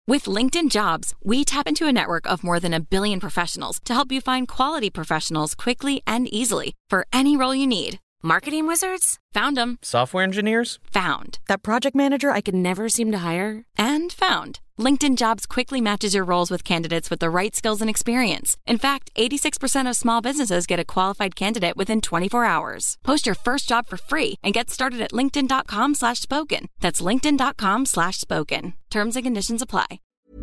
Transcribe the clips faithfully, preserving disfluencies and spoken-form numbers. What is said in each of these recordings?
With LinkedIn Jobs, we tap into a network of more than a billion professionals to help you find quality professionals quickly and easily for any role you need. Marketing wizards? Found them. Software engineers? Found. That project manager I could never seem to hire? And found. LinkedIn Jobs quickly matches your roles with candidates with the right skills and experience. In fact, eighty-six percent of small businesses get a qualified candidate within twenty-four hours. Post your first job for free and get started at linkedin.com slash spoken. That's linkedin.com slash spoken. Terms and conditions apply.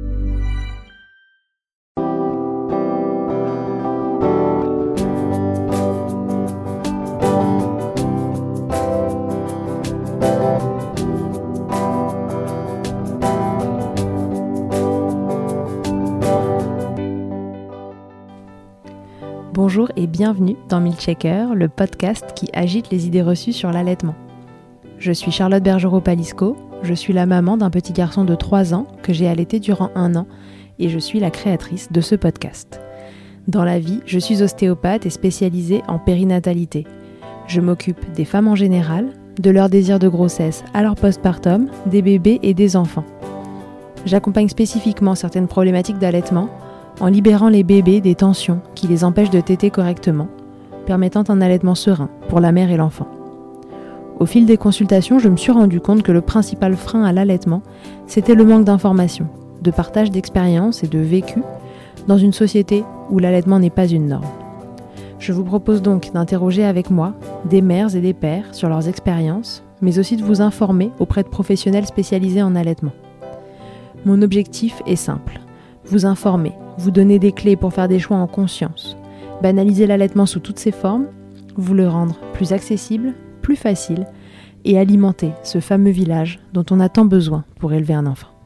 Bonjour et bienvenue dans Milkshaker, le podcast qui agite les idées reçues sur l'allaitement. Je suis Charlotte Bergerot-Palisco, je suis la maman d'un petit garçon de trois ans que j'ai allaité durant un an et je suis la créatrice de ce podcast. Dans la vie, je suis ostéopathe et spécialisée en périnatalité. Je m'occupe des femmes en général, de leur désir de grossesse à leur postpartum, des bébés et des enfants. J'accompagne spécifiquement certaines problématiques d'allaitement en libérant les bébés des tensions qui les empêchent de téter correctement, permettant un allaitement serein pour la mère et l'enfant. Au fil des consultations, je me suis rendu compte que le principal frein à l'allaitement, c'était le manque d'informations, de partage d'expériences et de vécu dans une société où l'allaitement n'est pas une norme. Je vous propose donc d'interroger avec moi des mères et des pères sur leurs expériences, mais aussi de vous informer auprès de professionnels spécialisés en allaitement. Mon objectif est simple, vous informer, vous donner des clés pour faire des choix en conscience, banaliser l'allaitement sous toutes ses formes, vous le rendre plus accessible, plus facile et alimenter ce fameux village dont on a tant besoin pour élever un enfant.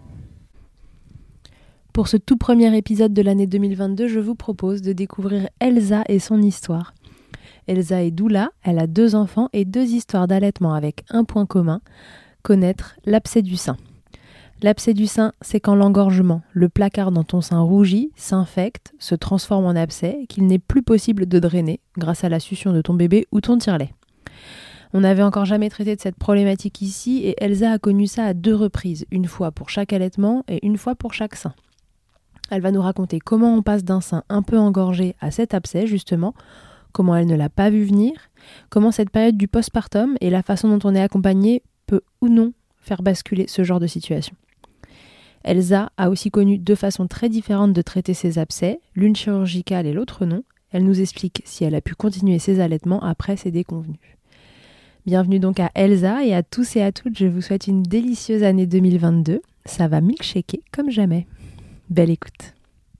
Pour ce tout premier épisode de l'année deux mille vingt-deux, je vous propose de découvrir Elsa et son histoire. Elsa est doula, elle a deux enfants et deux histoires d'allaitement avec un point commun, connaître l'abcès du sein. L'abcès du sein, c'est quand l'engorgement, le placard dans ton sein rougit, s'infecte, se transforme en abcès, qu'il n'est plus possible de drainer grâce à la succion de ton bébé ou ton tire-lait. On n'avait encore jamais traité de cette problématique ici et Elsa a connu ça à deux reprises, une fois pour chaque allaitement et une fois pour chaque sein. Elle va nous raconter comment on passe d'un sein un peu engorgé à cet abcès justement, comment elle ne l'a pas vu venir, comment cette période du postpartum et la façon dont on est accompagné peut ou non faire basculer ce genre de situation. Elsa a aussi connu deux façons très différentes de traiter ses abcès, l'une chirurgicale et l'autre non. Elle nous explique si elle a pu continuer ses allaitements après ses déconvenus. Bienvenue donc à Elsa et à tous et à toutes, je vous souhaite une délicieuse année deux mille vingt-deux. Ça va milkshaker comme jamais. Belle écoute.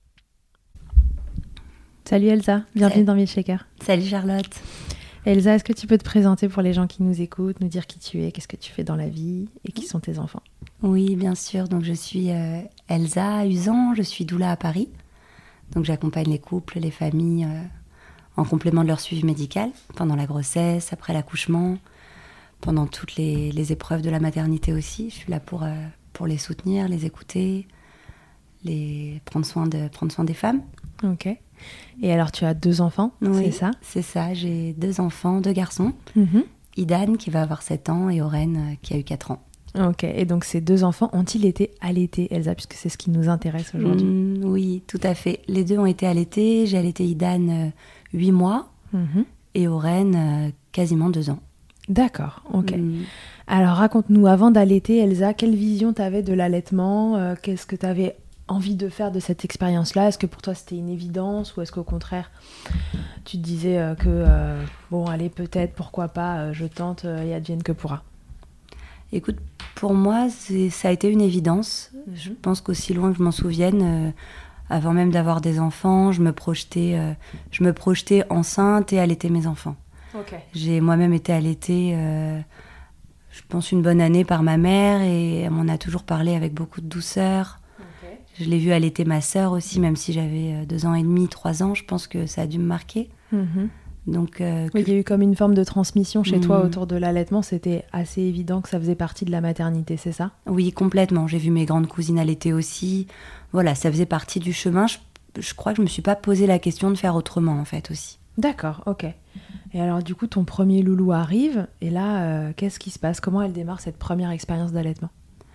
Salut Elsa, bienvenue Salut. dans Milkshaker. Salut Charlotte. Elsa, est-ce que tu peux te présenter pour les gens qui nous écoutent, nous dire qui tu es, qu'est-ce que tu fais dans la vie et qui sont tes enfants ? Oui, bien sûr. Donc je suis euh, Elsa Usan, je suis doula à Paris. Donc j'accompagne les couples, les familles euh, en complément de leur suivi médical pendant la grossesse, après l'accouchement, pendant toutes les, les épreuves de la maternité aussi. Je suis là pour, euh, pour les soutenir, les écouter, les prendre soin de prendre soin des femmes. Ok. Et alors tu as deux enfants, Oui, c'est ça ? C'est ça. J'ai deux enfants, deux garçons. Mm-hmm. Idan qui va avoir sept ans et Oren euh, qui a eu quatre ans. Ok, et donc ces deux enfants ont-ils été allaités, Elsa, puisque c'est ce qui nous intéresse aujourd'hui ? Mmh, oui, tout à fait. Les deux ont été allaités. J'ai allaité Idan euh, huit mois mm-hmm. et Oren euh, quasiment deux ans. D'accord, ok. Mmh. Alors raconte-nous, avant d'allaiter, Elsa, quelle vision tu avais de l'allaitement ? euh, Qu'est-ce que tu avais envie de faire de cette expérience-là ? Est-ce que pour toi c'était une évidence ou est-ce qu'au contraire tu te disais euh, que euh, bon allez peut-être, pourquoi pas, euh, je tente euh, et advienne que pourra ? Écoute, pour moi, c'est, ça a été une évidence. Je pense qu'aussi loin que je m'en souvienne, euh, avant même d'avoir des enfants, je me projetais, euh, je me projetais enceinte et allaiter mes enfants. Ok. J'ai moi-même été allaitée, euh, je pense, une bonne année par ma mère et elle m'en a toujours parlé avec beaucoup de douceur. Okay. Je l'ai vue allaiter ma sœur aussi, même si j'avais deux ans et demi, trois ans. Je pense que ça a dû me marquer. Mm-hmm. Donc, euh, oui, il y a eu comme une forme de transmission chez mmh. toi autour de l'allaitement. C'était assez évident que ça faisait partie de la maternité, c'est ça ? Oui, complètement. J'ai vu mes grandes cousines allaiter aussi. Voilà, ça faisait partie du chemin. Je, je crois que je me suis pas posé la question de faire autrement, en fait, aussi. D'accord, ok. Et alors, du coup, ton premier loulou arrive. Et là, euh, qu'est-ce qui se passe ? Comment elle démarre cette première expérience d'allaitement ?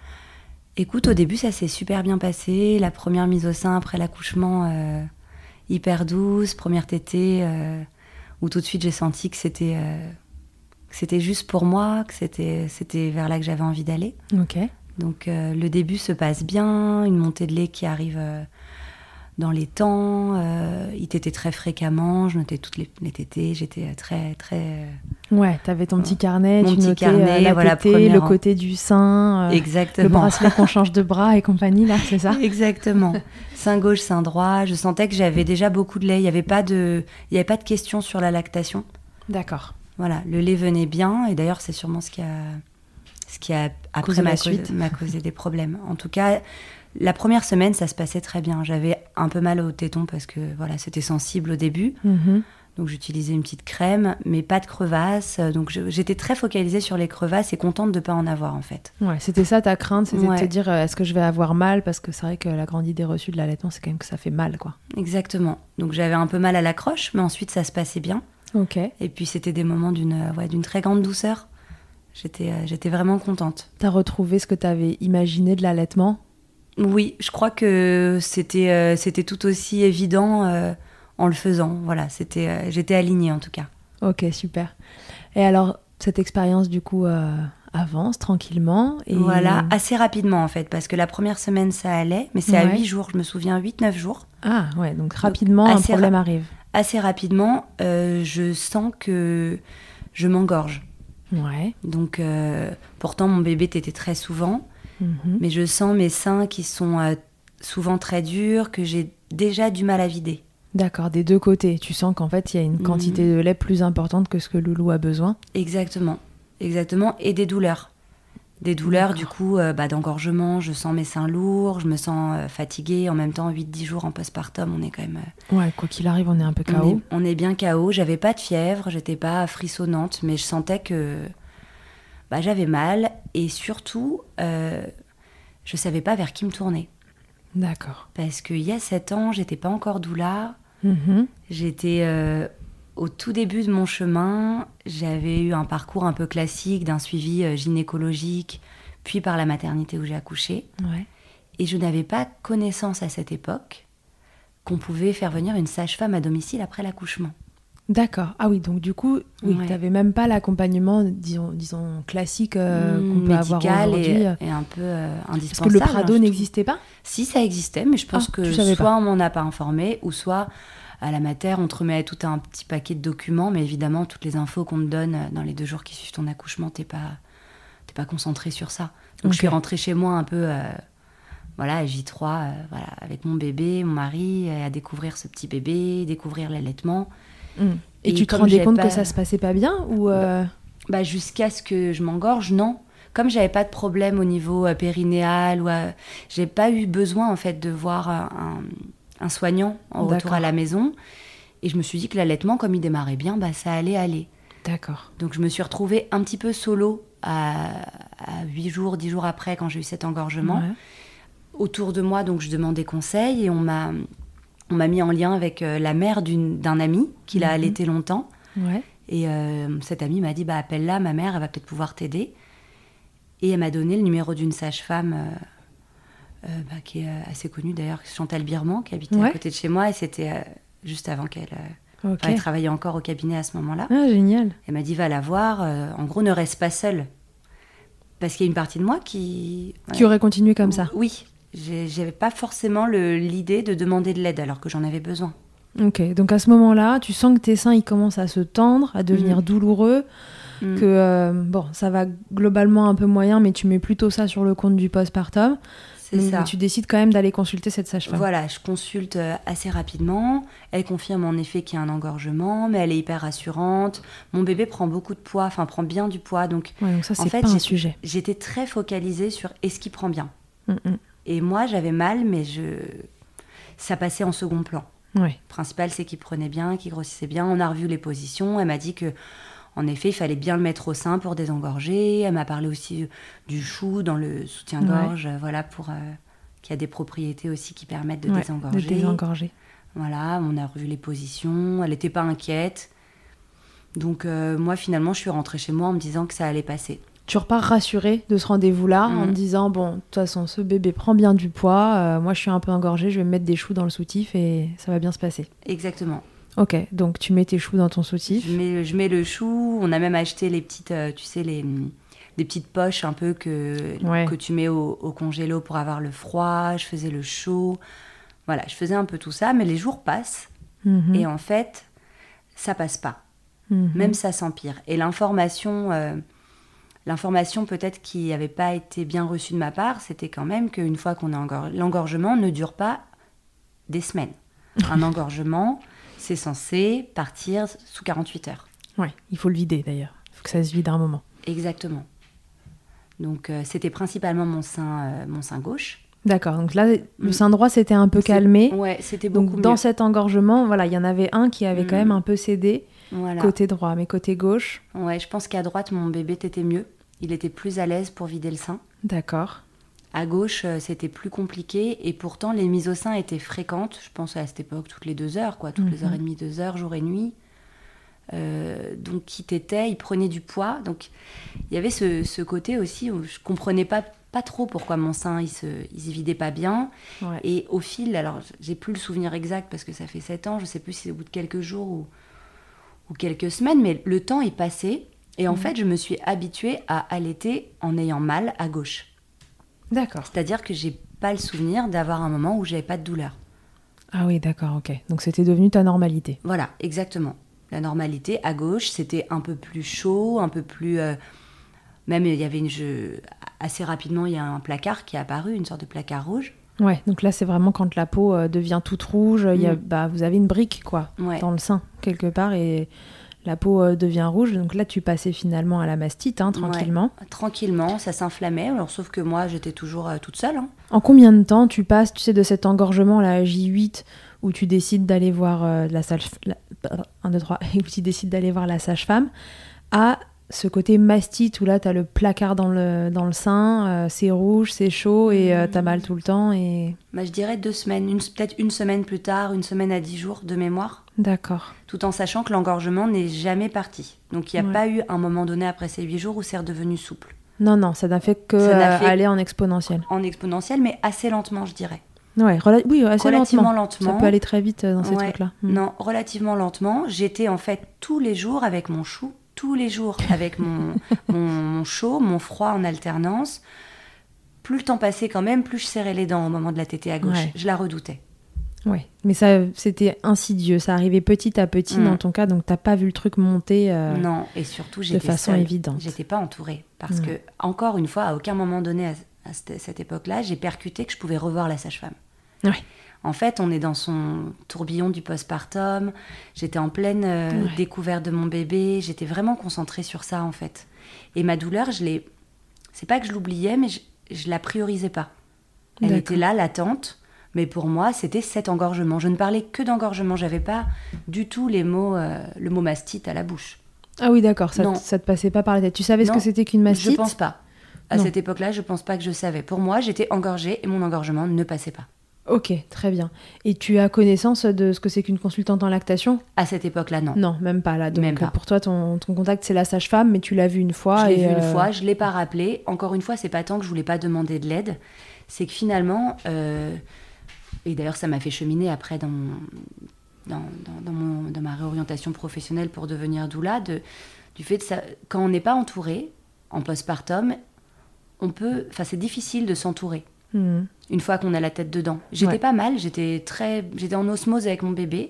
Écoute, au début, ça s'est super bien passé. La première mise au sein après l'accouchement, euh, hyper douce. Première tétée, euh, où tout de suite j'ai senti que c'était, euh, que c'était juste pour moi, que c'était, c'était vers là que j'avais envie d'aller. Ok. Donc euh, le début se passe bien, une montée de lait qui arrive euh, dans les temps. Euh, il tétait très fréquemment, je notais toutes les, les tétées. J'étais très, très... Euh, Ouais, t'avais ton petit carnet, Mon tu petit notais carnet, euh, la voilà, tétée, première le en- côté du sein, euh, Exactement. le bracelet qu'on change de bras et compagnie, là, c'est ça? Exactement. Sein gauche, sein droit. Je sentais que j'avais déjà beaucoup de lait. Il n'y avait pas de, il y avait pas de questions sur la lactation. D'accord. Voilà, le lait venait bien. Et d'ailleurs, c'est sûrement ce qui a, ce qui a après Causé la m'a, suite. causé, m'a causé des problèmes. En tout cas, la première semaine, ça se passait très bien. J'avais un peu mal au téton parce que voilà, c'était sensible au début. Mhm. Donc j'utilisais une petite crème, mais pas de crevasses. Donc je- j'étais très focalisée sur les crevasses et contente de ne pas en avoir en fait. Ouais, c'était ça ta crainte, c'était Ouais. de te dire euh, est-ce que je vais avoir mal? Parce que c'est vrai que la grande idée reçue de l'allaitement, c'est quand même que ça fait mal, quoi. Exactement. Donc j'avais un peu mal à l'accroche, mais ensuite ça se passait bien. Ok. Et puis c'était des moments d'une euh, ouais, d'une très grande douceur. J'étais, euh, j'étais vraiment contente. T'as retrouvé ce que t'avais imaginé de l'allaitement? Oui, je crois que c'était, euh, c'était tout aussi évident euh, en le faisant. Voilà, c'était, euh, j'étais alignée en tout cas. Ok, super. Et alors, cette expérience, du coup, euh, avance tranquillement. Et... Voilà, assez rapidement en fait, parce que la première semaine ça allait, mais c'est à Ouais. huit jours, je me souviens, huit neuf jours. Ah, ouais, donc rapidement, un assez problème ra- arrive. Assez rapidement, euh, je sens que je m'engorge. Ouais. Donc, euh, pourtant, mon bébé tétait très souvent, Mhm. mais je sens mes seins qui sont euh, souvent très durs, que j'ai déjà du mal à vider. D'accord, des deux côtés. Tu sens qu'en fait, il y a une quantité de lait plus importante que ce que Loulou a besoin. Exactement, exactement, et des douleurs. Des douleurs, D'accord. du coup, euh, bah, d'engorgement, je sens mes seins lourds, je me sens euh, fatiguée. En même temps, huit dix jours en postpartum, on est quand même... euh, Ouais, quoi qu'il arrive, on est un peu on, K O. est, on est bien K O. J'avais pas de fièvre, j'étais pas frissonnante, mais je sentais que bah, j'avais mal. Et surtout, euh, je savais pas vers qui me tourner. D'accord. Parce qu'il y a sept ans, j'étais pas encore doula. Mhm. J'étais euh, au tout début de mon chemin. J'avais eu un parcours un peu classique d'un suivi euh, gynécologique, puis par la maternité où j'ai accouché. Ouais. Et je n'avais pas connaissance à cette époque qu'on pouvait faire venir une sage-femme à domicile après l'accouchement. D'accord. Ah oui, donc du coup, oui, Ouais. t'avais même pas l'accompagnement, disons, disons classique euh, Mmh, qu'on peut avoir médical aujourd'hui. et, euh, et un peu euh, Parce indispensable. que le hein, Prado je trouve. n'existait pas? Si, ça existait, mais je pense Ah, que tu savais soit pas. on m'en a pas informé, ou soit à la mater, on te remet tout un petit paquet de documents, mais évidemment, toutes les infos qu'on te donne dans les deux jours qui suivent ton accouchement, t'es pas, t'es pas concentré sur ça. Donc Ok. je suis rentrée chez moi un peu, euh, voilà, à J trois, euh, voilà, avec mon bébé, mon mari, euh, à découvrir ce petit bébé, découvrir l'allaitement. Mm. Et, Et tu te comme rendais j'ai compte pas- que ça se passait pas bien ou euh, Bah, jusqu'à ce que je m'engorge, non. Comme j'avais pas de problème au niveau euh, périnéal, ou euh, j'ai pas eu besoin en fait de voir un, un- un soignant en retour D'accord. à la maison. Et je me suis dit que l'allaitement, comme il démarrait bien, bah, ça allait aller. D'accord. Donc je me suis retrouvée un petit peu solo à, à huit jours, dix jours après, quand j'ai eu cet engorgement. Ouais. Autour de moi, donc je demandais conseil et on m'a, on m'a mis en lien avec euh, la mère d'une, d'un ami qui l'a Mhm. allaité longtemps. Ouais. Et euh, cette amie m'a dit, bah, appelle-la, ma mère, elle va peut-être pouvoir t'aider. Et elle m'a donné le numéro d'une sage-femme euh, euh, bah, qui est euh, assez connue d'ailleurs, Chantal Birman, qui habitait Ouais. à côté de chez moi. Et c'était euh, juste avant qu'elle... euh, Ok. enfin, elle travaillait encore au cabinet à ce moment-là. Ah, génial. Elle m'a dit, va la voir. euh, en gros, ne reste pas seule. Parce qu'il y a une partie de moi qui... Qui aurait continué comme ça. Oui. J'ai- J'avais pas forcément le- l'idée de demander de l'aide alors que j'en avais besoin. Ok. Donc à ce moment-là, tu sens que tes seins ils commencent à se tendre, à devenir Mm. douloureux, Mm. que euh, bon, ça va globalement un peu moyen, mais tu mets plutôt ça sur le compte du postpartum. C'est Mais ça. tu décides quand même d'aller consulter cette sage-femme. Voilà, je consulte euh, assez rapidement. Elle confirme en effet qu'il y a un engorgement, mais elle est hyper rassurante. Mon bébé prend beaucoup de poids, enfin prend bien du poids, donc Ouais, donc ça En c'est fait, pas un j'ai- sujet. j'étais très focalisée sur est-ce qu'il prend bien. Mm, mm. Et moi, j'avais mal, mais je... ça passait en second plan. Ouais. Le principal, c'est qu'il prenait bien, qu'il grossissait bien. On a revu les positions. Elle m'a dit que, en effet, il fallait bien le mettre au sein pour désengorger. Elle m'a parlé aussi du chou dans le soutien-gorge, euh, voilà, pour... euh, qui a des propriétés aussi qui permettent de Ouais, désengorger. de désengorger. Voilà, on a revu les positions, elle n'était pas inquiète. Donc euh, moi, finalement, je suis rentrée chez moi en me disant que ça allait passer. tu repars rassurée de ce rendez-vous-là mmh. en te disant, bon, de toute façon, ce bébé prend bien du poids, euh, moi je suis un peu engorgée, je vais me mettre des choux dans le soutif et ça va bien se passer. Exactement. Ok, donc tu mets tes choux dans ton soutif. Je mets, je mets le chou, on a même acheté les petites, euh, tu sais, les, les petites poches un peu que, ouais. que tu mets au, au congélo pour avoir le froid, je faisais le chaud, voilà, je faisais un peu tout ça, mais les jours passent mmh. et en fait, ça passe pas, mmh. même ça s'empire. Et l'information... Euh, L'information peut-être qui n'avait pas été bien reçue de ma part, c'était quand même qu'une fois qu'on est engor... l'engorgement ne dure pas des semaines. Un engorgement, c'est censé partir sous quarante-huit heures. Oui, il faut le vider d'ailleurs. Il faut que ça se vide à un moment. Exactement. Donc euh, c'était principalement mon sein, euh, mon sein gauche. D'accord, donc là, le sein droit s'était un peu c'est... calmé. Ouais, c'était beaucoup donc, mieux. Dans cet engorgement, voilà, il y en avait un qui avait mmh. quand même un peu cédé. Voilà. Côté droit, mais côté gauche. Ouais, je pense qu'à droite, mon bébé t'était mieux. Il était plus à l'aise pour vider le sein. D'accord. À gauche, c'était plus compliqué. Et pourtant, les mises au sein étaient fréquentes. Je pense à cette époque, toutes les deux heures, quoi. Toutes mm-hmm. les heures et demie, deux heures, jour et nuit. Euh, donc, qui t'était, il prenait du poids. Donc, il y avait ce, ce côté aussi où je comprenais pas, pas trop pourquoi mon sein, il se, il se vidait pas bien. Ouais. Et au fil, alors, j'ai plus le souvenir exact parce que ça fait sept ans. Je sais plus si c'est au bout de quelques jours ou... ou quelques semaines, mais le temps est passé et en mmh. fait, je me suis habituée à allaiter en ayant mal à gauche. D'accord. C'est-à-dire que j'ai pas le souvenir d'avoir un moment où j'avais pas de douleur. Ah oui, d'accord, ok. Donc c'était devenu ta normalité. Voilà, exactement. La normalité à gauche, c'était un peu plus chaud, un peu plus... Euh... Même il y avait une... Je... Assez rapidement, il y a un placard qui est apparu, une sorte de placard rouge. Ouais, donc là, c'est vraiment quand la peau euh, devient toute rouge, mmh. y a, bah, vous avez une brique, quoi, ouais. dans le sein, quelque part, et la peau euh, devient rouge. Donc là, tu passais finalement à la mastite, hein, tranquillement. Ouais, tranquillement, ça s'inflammait, alors, sauf que moi, j'étais toujours euh, toute seule. Hein. En combien de temps tu passes, tu sais, de cet engorgement, là, J huit, où tu décides d'aller voir euh, la sage... La... un, deux, trois, où tu décides d'aller voir la sage-femme, à... ce côté mastite où là t'as le placard dans le, dans le sein, euh, c'est rouge, c'est chaud et euh, t'as mal tout le temps et... Bah, je dirais deux semaines, une, peut-être une semaine plus tard, une semaine à dix jours de mémoire. D'accord. Tout en sachant que l'engorgement n'est jamais parti. Donc il n'y a ouais. pas eu un moment donné après ces huit jours où c'est redevenu souple. Non, non, ça n'a fait que euh, fait aller en exponentiel. En exponentiel, mais assez lentement, je dirais. Ouais, rela- oui, assez relativement lentement. lentement. Ça peut aller très vite dans ces ouais. trucs-là. Mmh. Non, relativement lentement. J'étais en fait tous les jours avec mon chou. tous les jours avec mon, mon, mon chaud, mon froid en alternance. Plus le temps passait quand même, plus je serrais les dents au moment de la tétée à gauche. Ouais. Je la redoutais. Ouais, mais ça, c'était insidieux. Ça arrivait petit à petit mmh. dans ton cas, donc t'as pas vu le truc monter euh, non, et surtout, j'étais de façon seule. évidente. J'étais pas entourée. Parce mmh. que, encore une fois, à aucun moment donné, à, à cette, cette époque-là, j'ai percuté que je pouvais revoir la sage-femme. Ouais. En fait, on est dans son tourbillon du postpartum. J'étais en pleine euh, ouais. découverte de mon bébé. J'étais vraiment concentrée sur ça, en fait. Et ma douleur, je l'ai... c'est pas que je l'oubliais, mais je, je la priorisais pas. Elle D'accord. était là, latente. Mais pour moi, c'était cet engorgement. Je ne parlais que d'engorgement. J'avais pas du tout les mots, euh, le mot mastite à la bouche. Ah oui, d'accord. Ça, t- ça te passait pas par la tête. Tu savais non, ce que c'était qu'une mastite ? Je pense pas. À non. cette époque-là, je pense pas que je savais. Pour moi, j'étais engorgée et mon engorgement ne passait pas. Ok, très bien. Et tu as connaissance de ce que c'est qu'une consultante en lactation ? À cette époque-là, non. Non, même pas là. Donc même pas. Pour toi, ton, ton contact, c'est la sage-femme, mais tu l'as vue une fois. Je l'ai et vue euh... une fois, je l'ai pas rappelé. Encore une fois, c'est pas tant que je voulais pas demander de l'aide, c'est que finalement, euh... et d'ailleurs, ça m'a fait cheminer après dans mon... Dans, dans, dans, mon... dans ma réorientation professionnelle pour devenir doula, de... du fait de ça, quand on n'est pas entouré en postpartum, on peut, enfin, c'est difficile de s'entourer. Mmh. Une fois qu'on a la tête dedans. J'étais ouais. pas mal, j'étais, très, j'étais en osmose avec mon bébé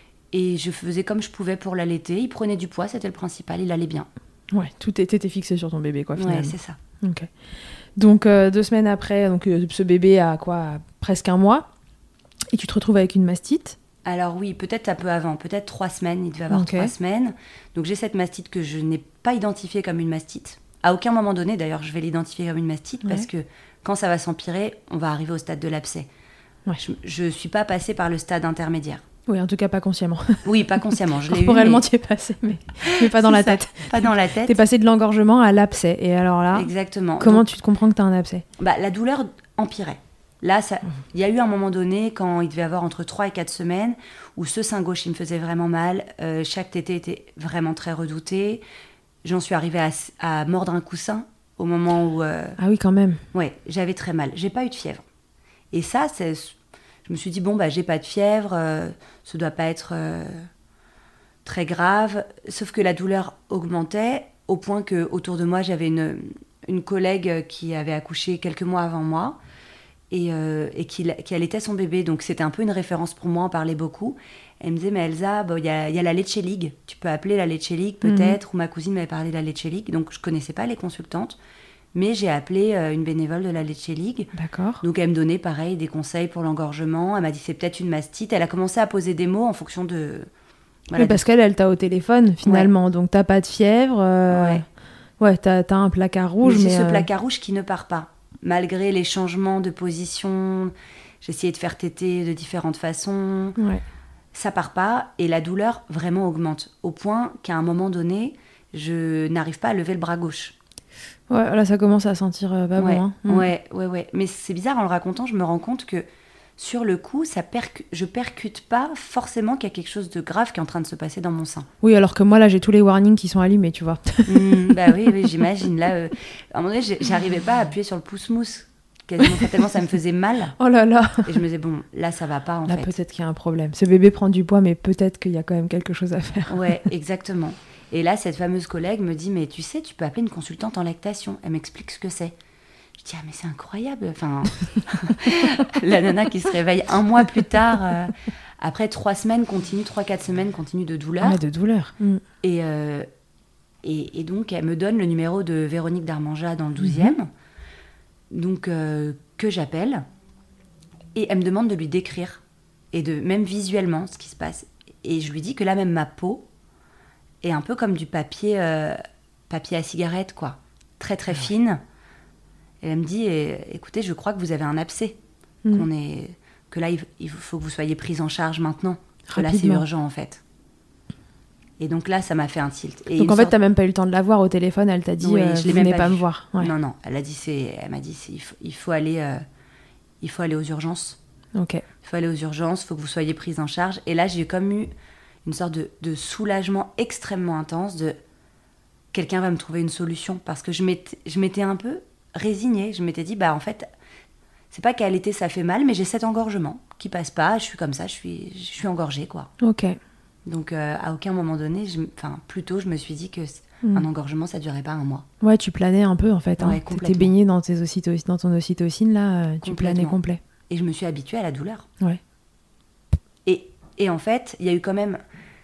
et je faisais comme je pouvais pour l'allaiter. Il prenait du poids, c'était le principal, il allait bien. Ouais, tout était fixé sur ton bébé, quoi, finalement. Ouais, c'est ça. Okay. Donc, euh, deux semaines après, donc, euh, ce bébé a quoi, presque un mois, et tu te retrouves avec une mastite. Alors oui, peut-être un peu avant, peut-être trois semaines, il devait avoir okay. trois semaines. Donc j'ai cette mastite que je n'ai pas identifiée comme une mastite. À aucun moment donné, d'ailleurs, je vais l'identifier comme une mastite ouais. parce que quand ça va s'empirer, on va arriver au stade de l'abcès. Ouais. Je ne suis pas passée par le stade intermédiaire. Oui, en tout cas, pas consciemment. Oui, pas consciemment. Je l'ai Corporellement, eu, mais... tu es passée, mais, mais pas dans la ça, tête. Pas dans la tête. Tu es passée de l'engorgement à l'abcès. Et alors là, exactement. Comment Donc, tu te comprends que tu as un abcès ? Bah, la douleur empirait. Là, il mmh. y a eu un moment donné, quand il devait avoir entre trois et quatre semaines, où ce sein gauche, il me faisait vraiment mal. Euh, chaque tétée était vraiment très redoutée. J'en suis arrivée à, à mordre un coussin au moment où... Euh... Ah oui, quand même. Ouais, j'avais très mal. J'ai pas eu de fièvre. Et ça, c'est... je me suis dit, bon, bah, j'ai pas de fièvre, euh, ça doit pas être euh, très grave. Sauf que la douleur augmentait au point que autour de moi, j'avais une, une collègue qui avait accouché quelques mois avant moi et, euh, et qui, qui allaitait son bébé. Donc, c'était un peu une référence pour moi, on parlait beaucoup. Elle me disait, mais Elsa, il bon, y, a, y a la Leche League. Tu peux appeler la Leche League, peut-être. Mmh. Ou ma cousine m'avait parlé de la Leche League. Donc, je connaissais pas les consultantes. Mais j'ai appelé euh, une bénévole de la Leche League. D'accord. Donc, elle me donnait, pareil, des conseils pour l'engorgement. Elle m'a dit, c'est peut-être une mastite. Elle a commencé à poser des mots en fonction de... Voilà, oui, parce de... qu'elle, elle t'a au téléphone, finalement. Ouais. Donc, t'as pas de fièvre. Euh... Ouais. Ouais, t'as, t'as un placard rouge. Mais, mais c'est euh... ce placard rouge qui ne part pas. Malgré les changements de position, j'ai essayé de faire téter de différentes façons. Ouais. Ça part pas et la douleur vraiment augmente. Au point qu'à un moment donné, je n'arrive pas à lever le bras gauche. Ouais, là, ça commence à sentir euh, pas ouais, bon. Hein. Mmh. Ouais, ouais, ouais. Mais c'est bizarre, en le racontant, je me rends compte que sur le coup, ça percu- je percute pas forcément qu'il y a quelque chose de grave qui est en train de se passer dans mon sein. Oui, alors que moi, là, j'ai tous les warnings qui sont allumés, tu vois. mmh, bah oui, oui, j'imagine. Là, euh, à un moment donné, j'arrivais pas à appuyer sur le pouce-mousse. Quasiment, tellement ça me faisait mal. Oh là là. Et je me disais, bon, là, ça va pas, en là, fait. Là, peut-être qu'il y a un problème. Ce bébé prend du poids, mais peut-être qu'il y a quand même quelque chose à faire. Ouais, exactement. Et là, cette fameuse collègue me dit, mais tu sais, tu peux appeler une consultante en lactation. Elle m'explique ce que c'est. Je dis, ah, mais c'est incroyable. Enfin, la nana qui se réveille un mois plus tard, euh, après trois semaines continue, trois, quatre semaines continue de douleur. Ah, de douleur. Mm. Et, euh, et, et donc, elle me donne le numéro de Véronique Darmanja dans le douzième. Mm-hmm. Donc, euh, que j'appelle. Et elle me demande de lui décrire, et de même visuellement, ce qui se passe. Et je lui dis que là, même ma peau est un peu comme du papier, euh, papier à cigarette, quoi. Très, très ah, fine. Ouais. Et elle me dit, écoutez, je crois que vous avez un abcès. Mmh. Qu'on est, que là, il faut que vous soyez prise en charge maintenant. Que là, c'est urgent, en fait. Et donc là, ça m'a fait un tilt. Et donc en sorte... fait, t'as même pas eu le temps de la voir au téléphone. Elle t'a dit, oui, euh, je vous venez pas, pas me voir. Ouais. Non, non. Elle a dit, c'est, elle m'a dit, c'est, il faut, il faut aller, euh, il faut aller aux urgences. Ok. Il faut aller aux urgences. Il faut que vous soyez prise en charge. Et là, j'ai comme eu une sorte de, de soulagement extrêmement intense de quelqu'un va me trouver une solution, parce que je m'étais, je m'étais un peu résignée. Je m'étais dit, bah en fait, c'est pas qu'à l'été ça fait mal, mais j'ai cet engorgement qui passe pas. Je suis comme ça, je suis, je suis engorgée, quoi. Ok. Donc, euh, à aucun moment donné, je, enfin, plutôt, je me suis dit que mmh. un engorgement, ça durait pas un mois. Ouais, tu planais un peu, en fait. Hein. Ouais, t'étais baignée dans, tes ocytocines, dans ton ocytocine, là, euh, tu planais complet. Et je me suis habituée à la douleur. Ouais. Et, et en fait, il y a eu quand même...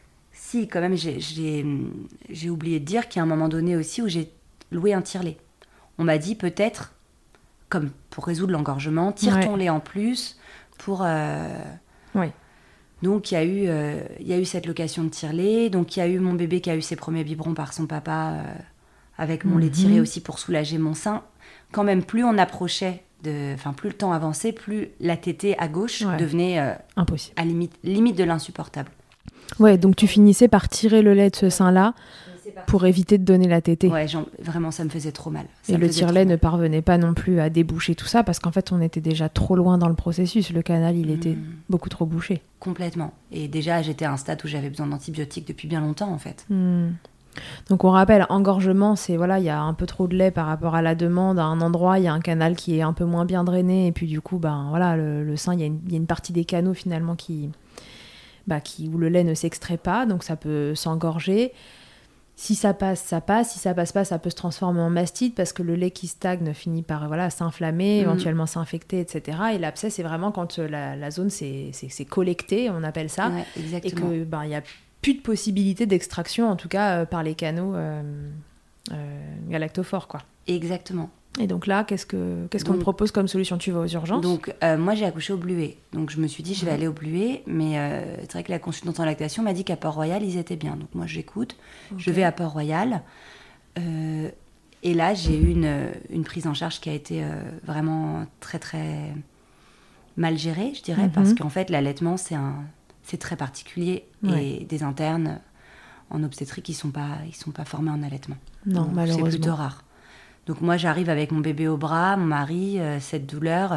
Si, quand même, j'ai, j'ai, j'ai oublié de dire qu'il y a un moment donné aussi où j'ai loué un tire-lait. On m'a dit peut-être, comme pour résoudre l'engorgement, tire ouais. ton lait en plus pour... Euh... Oui. Donc, il y a eu, euh, il y a eu cette location de tire-lait. Donc, il y a eu mon bébé qui a eu ses premiers biberons par son papa, euh, avec mon mm-hmm. lait tiré aussi pour soulager mon sein. Quand même, plus on approchait, de, enfin, plus le temps avançait, plus la tétée à gauche ouais. devenait euh, impossible, à limite, limite de l'insupportable. Ouais, donc tu finissais par tirer le lait de ce sein-là pour éviter de donner la tétée. Ouais, vraiment, ça me faisait trop mal. Ça Et le tire-lait ne parvenait pas non plus à déboucher tout ça, parce qu'en fait, on était déjà trop loin dans le processus. Le canal, il mmh. était beaucoup trop bouché. Complètement. Et déjà, j'étais à un stade où j'avais besoin d'antibiotiques depuis bien longtemps, en fait. Mmh. Donc, on rappelle, engorgement, c'est, voilà, il y a un peu trop de lait par rapport à la demande. À un endroit, il y a un canal qui est un peu moins bien drainé. Et puis, du coup, ben, voilà, le, le sein, il y, a une, il y a une partie des canaux, finalement, qui... Bah, qui, où le lait ne s'extrait pas, donc ça peut s'engorger. Si ça passe, ça passe. Si ça passe pas, ça peut se transformer en mastite, parce que le lait qui stagne finit par voilà, s'inflammer, mmh. éventuellement s'infecter, et cetera. Et l'abcès, c'est vraiment quand la, la zone s'est, s'est, s'est collectée, on appelle ça, ouais, et que ben, y a plus de possibilité d'extraction, en tout cas euh, par les canaux euh, euh, galactophores, quoi. Exactement. Et donc là, qu'est-ce, que, qu'est-ce donc, qu'on te propose comme solution ? Tu vas aux urgences ? Donc, euh, moi, j'ai accouché au Bluet. Donc, je me suis dit, je vais aller au Bluet. Mais euh, c'est vrai que la consultante en lactation m'a dit qu'à Port-Royal, ils étaient bien. Donc, moi, j'écoute. Okay. Je vais à Port-Royal. Euh, et là, j'ai eu une, une prise en charge qui a été euh, vraiment très, très mal gérée, je dirais. Mm-hmm. Parce qu'en fait, l'allaitement, c'est, un, c'est très particulier. Ouais. Et des internes en obstétrique, ils ne sont, sont pas formés en allaitement. Non, donc, malheureusement. C'est plutôt rare. Donc moi, j'arrive avec mon bébé au bras, mon mari, euh, cette douleur.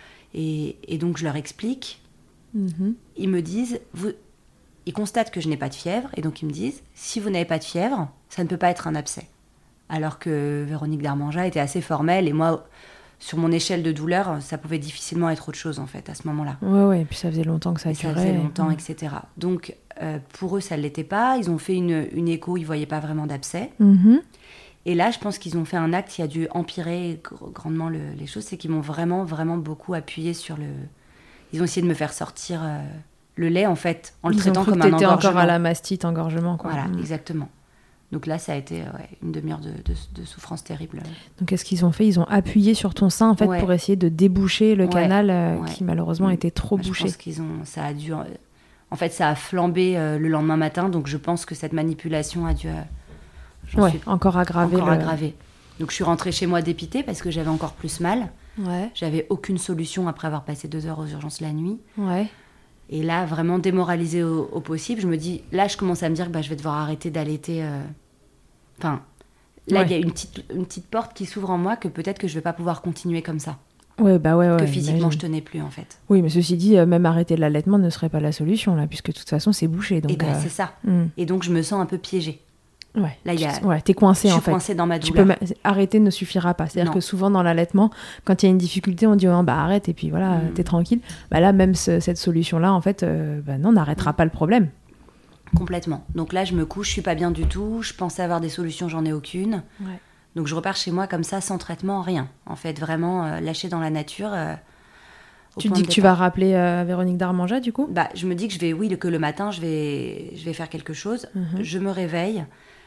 Et, et donc, je leur explique. Mm-hmm. Ils me disent... Vous... Ils constatent que je n'ai pas de fièvre. Et donc, ils me disent, si vous n'avez pas de fièvre, ça ne peut pas être un abcès. Alors que Véronique Darmanjat était assez formelle. Et moi, sur mon échelle de douleur, ça pouvait difficilement être autre chose, en fait, à ce moment-là. Ouais, ouais, et puis ça faisait longtemps que ça durait. Ça faisait longtemps, et... et cetera. Donc, euh, pour eux, ça ne l'était pas. Ils ont fait une, une écho, ils ne voyaient pas vraiment d'abcès. Mm-hmm. Et là, je pense qu'ils ont fait un acte qui a dû empirer gr- grandement le, les choses. C'est qu'ils m'ont vraiment, vraiment beaucoup appuyé sur le... Ils ont essayé de me faire sortir euh, le lait, en fait, en le Ils traitant ont cru comme que un t'étais engorgement. encore à la mastite, engorgement, quoi. Voilà, Mm. exactement. Donc là, ça a été ouais, une demi-heure de, de, de souffrance terrible. Donc, qu'est-ce qu'ils ont fait? Ils ont appuyé sur ton sein, en fait, Ouais. pour essayer de déboucher le Ouais. canal euh, Ouais. qui, malheureusement, était trop Moi, bouché. Je pense qu'ils ont... Ça a dû... En fait, ça a flambé euh, le lendemain matin. Donc, je pense que cette manipulation a dû... Euh, j'en Ouais, suis encore aggravé. encore le... aggravé. Donc, je suis rentrée chez moi dépitée parce que j'avais encore plus mal. Ouais, J'avais aucune solution après avoir passé deux heures aux urgences la nuit. ouais. Et là, vraiment démoralisée au, au possible, je me dis... Là, je commence à me dire que bah, je vais devoir arrêter d'allaiter... Euh... Enfin, là, il Ouais. y a une petite, une petite porte qui s'ouvre en moi que peut-être que je vais pas pouvoir continuer comme ça. Ouais, bah ouais, ouais. que physiquement, imagine. je tenais plus, en fait. Oui, mais ceci dit, euh, même arrêter l'allaitement ne serait pas la solution, là, puisque de toute façon, c'est bouché. Donc, Et ben, euh, c'est ça. hmm. Et donc, je me sens un peu piégée. Ouais. Là, il y a- Tu- ouais, t'es coincé, je en suis fait. coincée dans ma Tu peux douleur. ma- arrêter ne suffira pas. C'est-à-dire Non. que souvent dans l'allaitement, quand il y a une difficulté, on dit oh, bah arrête et puis voilà, Mm. t'es tranquille. Bah là, même ce- cette solution-là, en fait, euh, bah non, n'arrêtera Mm. pas le problème. Complètement. Donc là, je me couche, je suis pas bien du tout. Je pensais avoir des solutions, j'en ai aucune. Ouais. Donc je repars chez moi comme ça, sans traitement, rien. En fait, vraiment euh, lâchée dans la nature. euh, au Tu te point dis de que tu départ. vas rappeler euh, Véronique Darmanjat, du coup? Bah, je me dis que je vais, oui, que le matin, je vais, je vais faire quelque chose. Mhm. Je me réveille.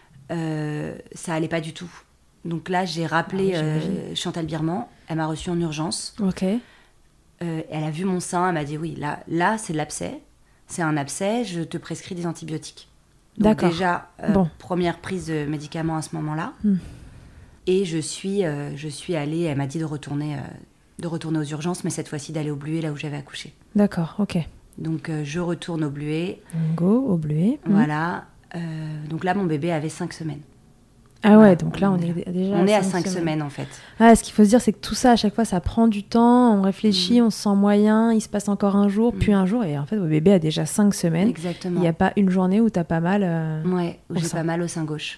Euh, ça allait pas du tout. Donc là, j'ai rappelé Ah oui, euh, j'imagine. Chantal Birman. Elle m'a reçue en urgence. Ok. Euh, elle a vu mon sein. Elle m'a dit oui, là, là, c'est de l'abcès. C'est un abcès. Je te prescris des antibiotiques. Donc D'accord. déjà, euh, Bon. première prise de médicaments à ce moment-là. Hmm. Et je suis, euh, je suis allée. Elle m'a dit de retourner, euh, de retourner aux urgences, mais cette fois-ci d'aller au Bluet, là où j'avais accouché. D'accord, ok. Donc euh, je retourne au Bluet. Go, au Bluet. Hmm. Voilà. Euh, donc là, mon bébé avait cinq semaines. Ah ouais, Voilà, donc là, on est déjà On est à cinq cinq semaines, en fait. Ah, ce qu'il faut se dire, c'est que tout ça, à chaque fois, ça prend du temps, on réfléchit, Mm. on se sent moyen, il se passe encore un jour, Mm. puis un jour, et en fait, votre bébé a déjà cinq semaines. Exactement. Il n'y a pas une journée où t'as pas mal. euh, Ouais, où au j'ai sein. pas mal au sein gauche.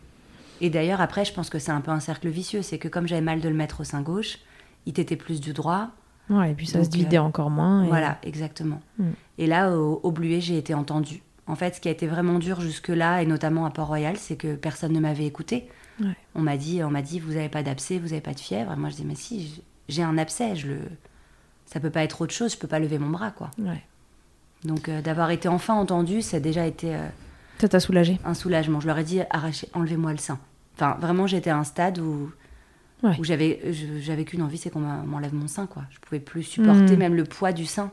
Et d'ailleurs, après, je pense que c'est un peu un cercle vicieux. C'est que comme j'avais mal de le mettre au sein gauche, il t'était plus du droit. Ouais, et puis ça Donc, se vidait euh, encore moins. Et... Voilà, exactement. Mm. Et là, au, au Bluet, j'ai été entendue. En fait, ce qui a été vraiment dur jusque-là, et notamment à Port-Royal, c'est que personne ne m'avait écoutée. Ouais. On m'a dit, on m'a dit, vous n'avez pas d'abcès, vous n'avez pas de fièvre. Et moi, je dis, mais si, j'ai un abcès. Je le... Ça peut pas être autre chose. Je peux pas lever mon bras, quoi. Ouais. Donc, euh, d'avoir été enfin entendue, ça a déjà été euh, Ça t'a soulagé. un soulagement. Je leur ai dit, arrachez, enlevez-moi le sein. Enfin, vraiment, j'étais à un stade où, Ouais. où j'avais, je- j'avais qu'une envie, c'est qu'on m'a- m'enlève mon sein, quoi. Je pouvais plus supporter Mm. même le poids du sein.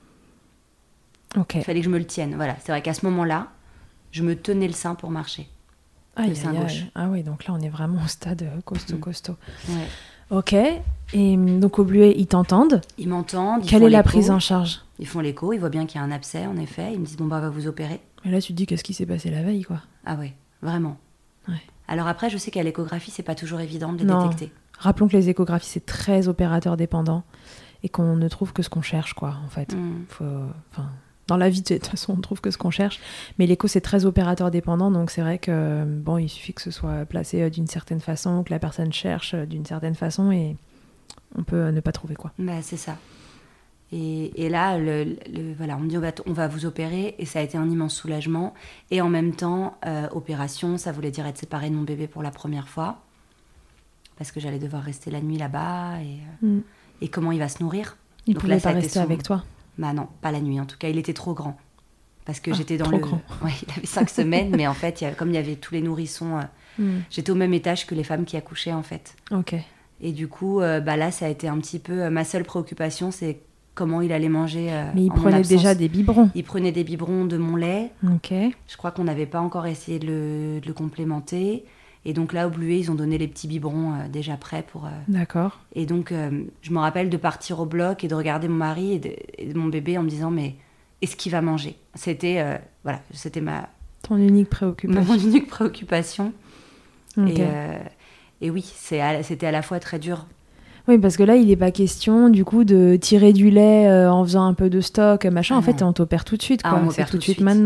Ok. Il fallait que je me le tienne. Voilà. C'est vrai qu'à ce moment-là, je me tenais le sein pour marcher. Aïe, le sein aïe, aïe. gauche. Ah oui, donc là, on est vraiment au stade euh, costaud, Mm. costaud. Ouais. Ok. Et hum, donc, au Bluet, ils t'entendent. Ils m'entendent. Ils Quelle font est la l'écho. prise en charge? Ils font l'écho. Ils voient bien qu'il y a un abcès, en effet. Ils me disent, bon, bah, on va vous opérer. Et là, tu te dis, qu'est-ce qui s'est passé la veille, quoi? Ah ouais, vraiment. Ouais. Alors après, je sais qu'à l'échographie, c'est pas toujours évident de les Non. détecter. Rappelons que les échographies, c'est très opérateur dépendant et qu'on ne trouve que ce qu'on cherche, quoi, en fait. Mm. Faut, enfin, dans la vie, de toute façon, on trouve que ce qu'on cherche. Mais l'écho, c'est très opérateur dépendant, donc c'est vrai que bon, il suffit que ce soit placé euh, d'une certaine façon, que la personne cherche euh, d'une certaine façon, et on peut euh, ne pas trouver, quoi. Bah, c'est ça. Et, et là, le, le- voilà, on me dit on va, t- on va vous opérer, et ça a été un immense soulagement. Et en même temps, euh, opération, ça voulait dire être séparée de mon bébé pour la première fois, parce que j'allais devoir rester la nuit là-bas, et, euh, Mm. et comment il va se nourrir. Il Donc pouvait là, ça pas a été rester son- avec toi. Bah non, pas la nuit en tout cas, il était trop grand. Parce que Ah, j'étais dans trop le... grand. Ouais, il avait cinq semaines, mais en fait, il y a- comme il y avait tous les nourrissons, euh, Mm. j'étais au même étage que les femmes qui accouchaient en fait. Ok. Et du coup, euh, bah là, ça a été un petit peu... euh, ma seule préoccupation, c'est comment il allait manger euh, Mais il en mon prenait absence. déjà des biberons. Il prenait des biberons de mon lait. Ok. Je crois qu'on n'avait pas encore essayé de le, de le complémenter. Et donc là, au Bluet, ils ont donné les petits biberons euh, déjà prêts pour... euh, D'accord. Et donc, euh, je me rappelle de partir au bloc et de regarder mon mari et, de- et de mon bébé en me disant, mais est-ce qu'il va manger? C'était euh, voilà, c'était ma, Ton unique ma préoccupation. mon unique préoccupation. Ok. Et, euh, et oui, c'est à- c'était à la fois très dur. Oui, parce que là, il n'est pas question, du coup, de tirer du lait euh, en faisant un peu de stock, machin. Ah en fait, non. on t'opère tout de suite, Ah, quoi. on C'est m'opère tout tout de de suite suite. maintenant.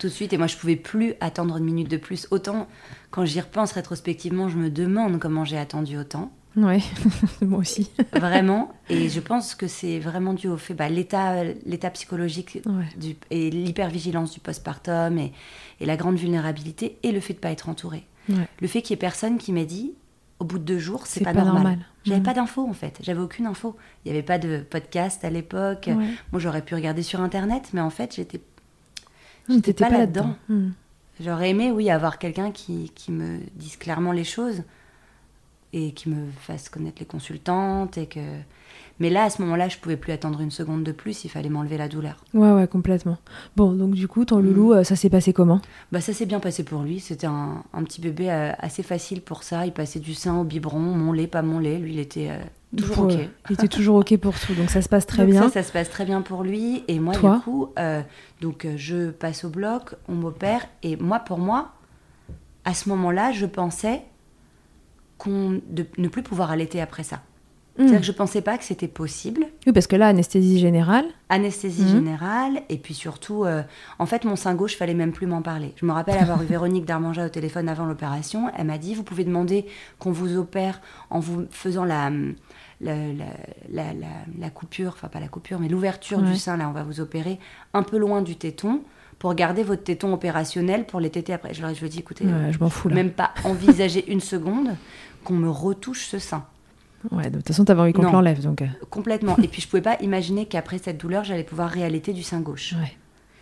tout de suite. Et moi, je pouvais plus attendre une minute de plus. Autant, quand j'y repense rétrospectivement, je me demande comment j'ai attendu autant. Ouais, moi aussi. Vraiment. Et je pense que c'est vraiment dû au fait, bah, l'état, l'état psychologique Ouais. du, et l'hypervigilance du postpartum et, et la grande vulnérabilité et le fait de ne pas être entourée. Ouais. Le fait qu'il y ait personne qui m'ait dit, au bout de deux jours, c'est, C'est pas, pas normal. normal. J'avais Mmh. pas d'infos, en fait. J'avais aucune info. Il n'y avait pas de podcast à l'époque. Ouais. Moi, j'aurais pu regarder sur Internet, mais en fait, j'étais, Mmh, j'étais t'étais pas, pas là-dedans. là-dedans. Mmh. J'aurais aimé, oui, avoir quelqu'un qui, qui me dise clairement les choses et qui me fasse connaître les consultantes. Et que... Mais là, à ce moment-là, je pouvais plus attendre une seconde de plus. Il fallait m'enlever la douleur. Ouais, ouais, complètement. Bon, donc du coup, ton loulou, euh, ça s'est passé comment ? Bah, ça s'est bien passé pour lui. C'était un, un petit bébé euh, assez facile pour ça. Il passait du sein au biberon, mon lait, pas mon lait. Lui, il était euh, toujours Pour, OK. euh, Il était toujours OK pour tout, donc ça se passe très Donc bien. Ça, ça se passe très bien pour lui. Et moi, Toi du coup, euh, donc, euh, je passe au bloc, on m'opère. Et moi, pour moi, à ce moment-là, je pensais qu'on de ne plus pouvoir allaiter après ça. Mmh. C'est-à-dire que je pensais pas que c'était possible. Oui, parce que là, anesthésie générale. Anesthésie Mhm. générale, et puis surtout, euh, en fait, mon sein gauche, fallait même plus m'en parler. Je me rappelle avoir eu Véronique Darmanja au téléphone avant l'opération. Elle m'a dit, vous pouvez demander qu'on vous opère en vous faisant la, la, la, la, la, la coupure, enfin pas la coupure, mais l'ouverture Ouais. du sein, là, on va vous opérer un peu loin du téton pour garder votre téton opérationnel pour les téter après. Je leur ai je lui ai dit, écoutez, Ouais, euh, je m'en fous là. même pas envisager une seconde qu'on me retouche ce sein. Ouais, de toute façon, t'avais envie qu'on Non. te l'enlève, donc. euh, Complètement. Et puis, je pouvais pas imaginer qu'après cette douleur, j'allais pouvoir réallaiter du sein gauche. Ouais.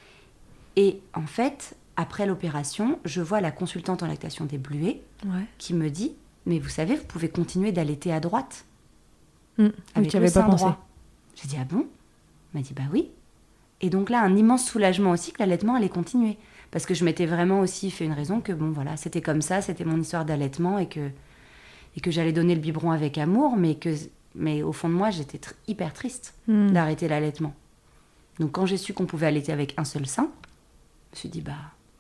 Et en fait, après l'opération, je vois la consultante en lactation des Bluets Ouais. qui me dit « Mais vous savez, vous pouvez continuer d'allaiter à droite Mmh. Oui, avec tu le avais pas sein pensé. droit. » J'ai dit « Ah bon ?» Elle m'a dit « Bah oui. » Et donc là, un immense soulagement aussi que l'allaitement allait continuer. Parce que je m'étais vraiment aussi fait une raison que, bon, voilà, c'était comme ça, c'était mon histoire d'allaitement et que, et que j'allais donner le biberon avec amour, mais que... Mais au fond de moi, j'étais tr- hyper triste Mmh. d'arrêter l'allaitement. Donc quand j'ai su qu'on pouvait allaiter avec un seul sein, je me suis dit, bah...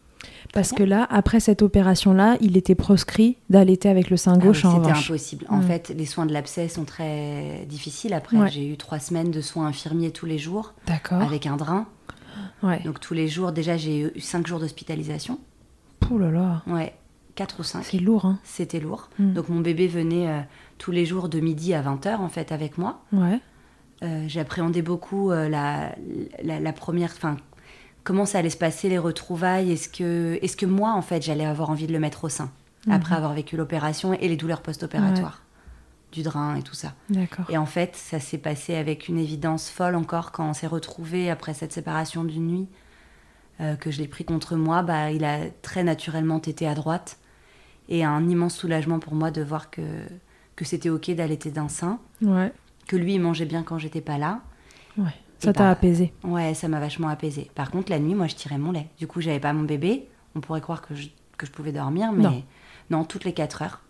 Parce que là, après cette opération-là, il était proscrit d'allaiter avec le sein ah oui, gauche en c'était revanche. impossible. En Mm. fait, les soins de l'abcès sont très difficiles. Après, Ouais. j'ai eu trois semaines de soins infirmiers tous les jours, D'accord. avec un drain. Ouais. Donc tous les jours, déjà, j'ai eu cinq jours d'hospitalisation. Ouh là là. Ouais, quatre ou cinq. C'est lourd, hein. C'était lourd. Mm. Donc mon bébé venait euh, tous les jours de midi à vingt heures, en fait, avec moi. Ouais. Euh, j'appréhendais beaucoup euh, la, la, la première... Enfin, comment ça allait se passer, les retrouvailles. Est-ce que, est-ce que moi, en fait, j'allais avoir envie de le mettre au sein, Mhm. après avoir vécu l'opération et les douleurs post-opératoires, du drain et tout ça. D'accord. Et en fait, ça s'est passé avec une évidence folle encore quand on s'est retrouvés après cette séparation d'une nuit, euh, que je l'ai pris contre moi. Bah, il a très naturellement tété à droite. Et un immense soulagement pour moi de voir que, que c'était OK d'allaiter d'un sein, Ouais. que lui, il mangeait bien quand j'étais pas là. Ouais. Et Ça t'a bah, apaisé. Ouais, ça m'a vachement apaisée. Par contre, la nuit, moi, je tirais mon lait. Du coup, j'avais pas mon bébé. On pourrait croire que je, que je pouvais dormir, mais Non. non, toutes les quatre heures.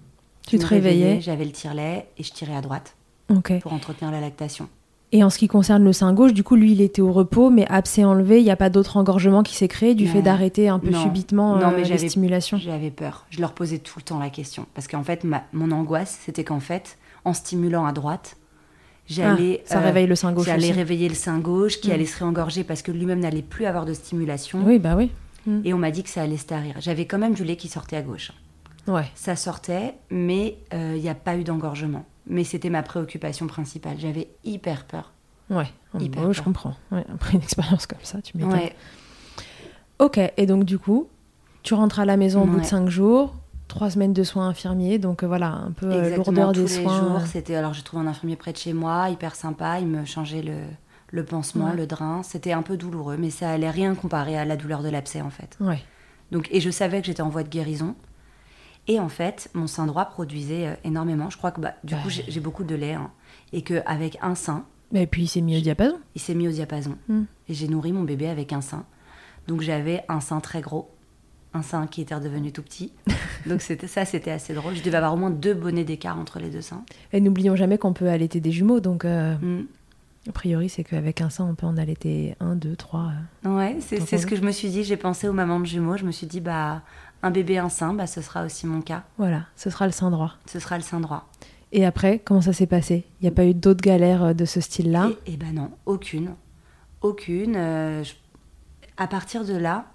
Tu je te me réveillais, réveillais. J'avais le tire-lait et je tirais à droite Ok. pour entretenir la lactation. Et en ce qui concerne le sein gauche, du coup, lui, il était au repos, mais abcès enlevé, il n'y a pas d'autre engorgement qui s'est créé du Non. fait d'arrêter un peu Non. subitement Non, euh, mais les j'avais- stimulations. J'avais peur. Je leur posais tout le temps la question. Parce qu'en fait, ma, mon angoisse, c'était qu'en fait, en stimulant à droite, j'allais... Ah, ça euh, réveille le sein gauche J'allais aussi. réveiller le sein gauche qui Mm. allait se réengorger parce que lui-même n'allait plus avoir de stimulation. Oui, bah oui. Et on m'a dit que ça allait se tarir. J'avais quand même du lait qui sortait à gauche. Ouais. Ça sortait, mais il n'y a pas eu d'engorgement. Mais c'était ma préoccupation principale. J'avais hyper peur. Ouais. Hyper Bon, je peur. comprends. Ouais, après une expérience comme ça, tu m'étonnes. Ouais. Ok. Et donc, du coup, tu rentres à la maison au bout de Ouais. cinq jours, trois semaines de soins infirmiers, donc euh, voilà, un peu euh, Exactement, lourdeur tous des les soins. jours. euh, C'était, alors, j'ai trouvé un infirmier près de chez moi, hyper sympa. Il me changeait le, le pansement, Ouais. le drain. C'était un peu douloureux, mais ça allait rien comparer à la douleur de l'abcès, en fait. Ouais. Donc, et je savais que j'étais en voie de guérison. Et en fait, mon sein droit produisait euh, énormément. Je crois que bah, du Bah, coup, j'ai, j'ai beaucoup de lait. Hein, et qu'avec un sein, Et puis, il s'est mis au diapason. il s'est mis au diapason. Mm. Et j'ai nourri mon bébé avec un sein. Donc j'avais un sein très gros, un sein qui était redevenu tout petit. Donc c'était, ça, c'était assez drôle. Je devais avoir au moins deux bonnets d'écart entre les deux seins. Et n'oublions jamais qu'on peut allaiter des jumeaux, donc euh, Mm. a priori, c'est qu'avec un sein, on peut en allaiter un, deux, trois. euh. Ouais, c'est, Donc, c'est on- ce que je me suis dit. J'ai pensé aux mamans de jumeaux. Je me suis dit, bah, un bébé, un sein, bah, ce sera aussi mon cas. Voilà, ce sera le sein droit. Ce sera le sein droit. Et après, comment ça s'est passé ? Il n'y a pas eu d'autres galères euh, de ce style-là ? Et, et ben non, aucune. Aucune. Euh, je- À partir de là,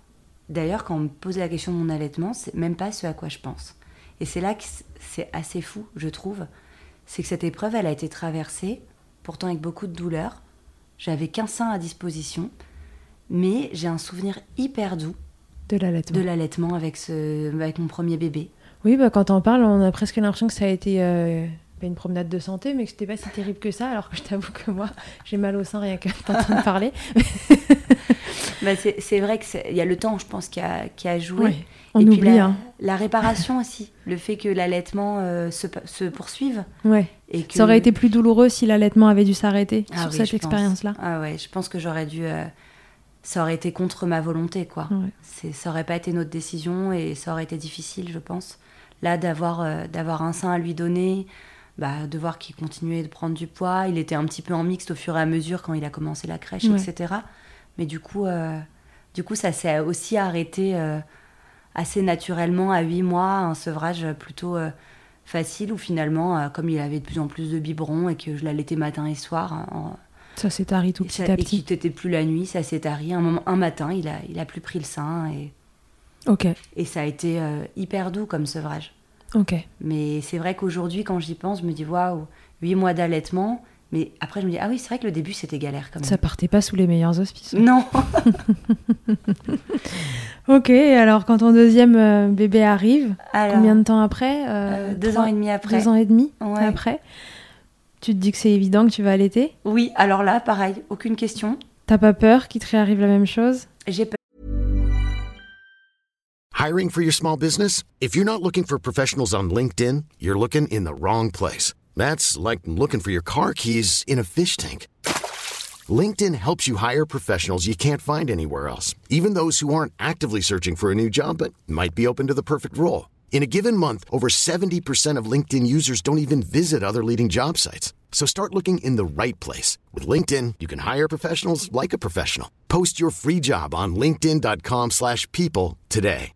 d'ailleurs, quand on me posait la question de mon allaitement, c'est même pas ce à quoi je pense. Et c'est là que c'est assez fou, je trouve. C'est que cette épreuve, elle a été traversée, pourtant avec beaucoup de douleur. J'avais qu'un sein à disposition, mais j'ai un souvenir hyper doux de l'allaitement, de l'allaitement avec, ce, avec mon premier bébé. Oui, bah, quand on parle, on a presque l'impression que ça a été euh, une promenade de santé, mais que c'était pas si terrible que ça, alors que je t'avoue que moi, j'ai mal au sein rien que d'entendre parler. Bah c'est, c'est vrai qu'il y a le temps, je pense, qui a, qui a joué. Oui, on et oublie. Puis la, hein. la réparation aussi, le fait que l'allaitement euh, se, se poursuive. Ouais. Et que... Ça aurait été plus douloureux si l'allaitement avait dû s'arrêter ah sur oui, cette expérience-là. Pense. Ah ouais, je pense que j'aurais dû... Euh, ça aurait été contre ma volonté, quoi. Ouais. C'est, ça aurait pas été notre décision et ça aurait été difficile, je pense. Là, d'avoir, euh, d'avoir un sein à lui donner, bah, de voir qu'il continuait de prendre du poids. Il était un petit peu en mixte au fur et à mesure quand il a commencé la crèche, ouais. et cetera. Mais du coup, euh, du coup, ça s'est aussi arrêté euh, assez naturellement à huit mois, un sevrage plutôt euh, facile où finalement, euh, comme il avait de plus en plus de biberons et que je l'allaitais matin et soir... En, ça s'est tari tout petit ça, à petit. Et qu'il t'était plus la nuit, ça s'est tari. Un, moment, un matin, il a, il a plus pris le sein et... Ok. Et ça a été euh, hyper doux comme sevrage. Ok. Mais c'est vrai qu'aujourd'hui, quand j'y pense, je me dis waouh, huit mois d'allaitement. Mais après, je me dis ah oui, c'est vrai que le début c'était galère quand même. Ça partait pas sous les meilleurs auspices. Non. Ok. Alors quand ton deuxième euh, bébé arrive, alors, combien de temps après euh, euh, Deux trois, ans et demi après. Deux ans et demi ouais. après. Tu te dis que c'est évident que tu vas allaiter ? Oui. Alors là, pareil, aucune question. T'as pas peur qu'il te réarrive la même chose ? J'ai peur. Hiring for your small business? If you're not looking for professionals on LinkedIn, you're looking in the wrong place. That's like looking for your car keys in a fish tank. LinkedIn helps you hire professionals you can't find anywhere else, even those who aren't actively searching for a new job but might be open to the perfect role. In a given month, over seventy percent of LinkedIn users don't even visit other leading job sites. So start looking in the right place. With LinkedIn, you can hire professionals like a professional. Post your free job on linkedin.com slash people today.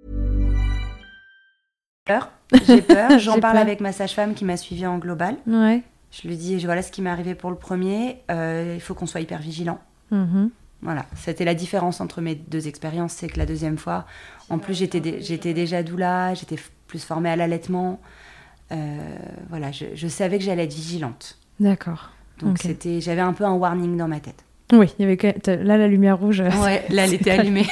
Peur. J'ai peur, j'en J'ai parle peur. avec ma sage-femme qui m'a suivie en global. Ouais. Je lui dis, voilà ce qui m'est arrivé pour le premier, euh, il faut qu'on soit hyper vigilant. Mm-hmm. Voilà, c'était la différence entre mes deux expériences, c'est que la deuxième fois, en plus j'étais, dé- j'étais déjà doula, j'étais f- plus formée à l'allaitement. Euh, voilà, je, je savais que j'allais être vigilante. D'accord. Donc okay. c'était, j'avais un peu un warning dans ma tête. Oui, il y avait quand même, là la lumière rouge. Ouais, là elle était allumée.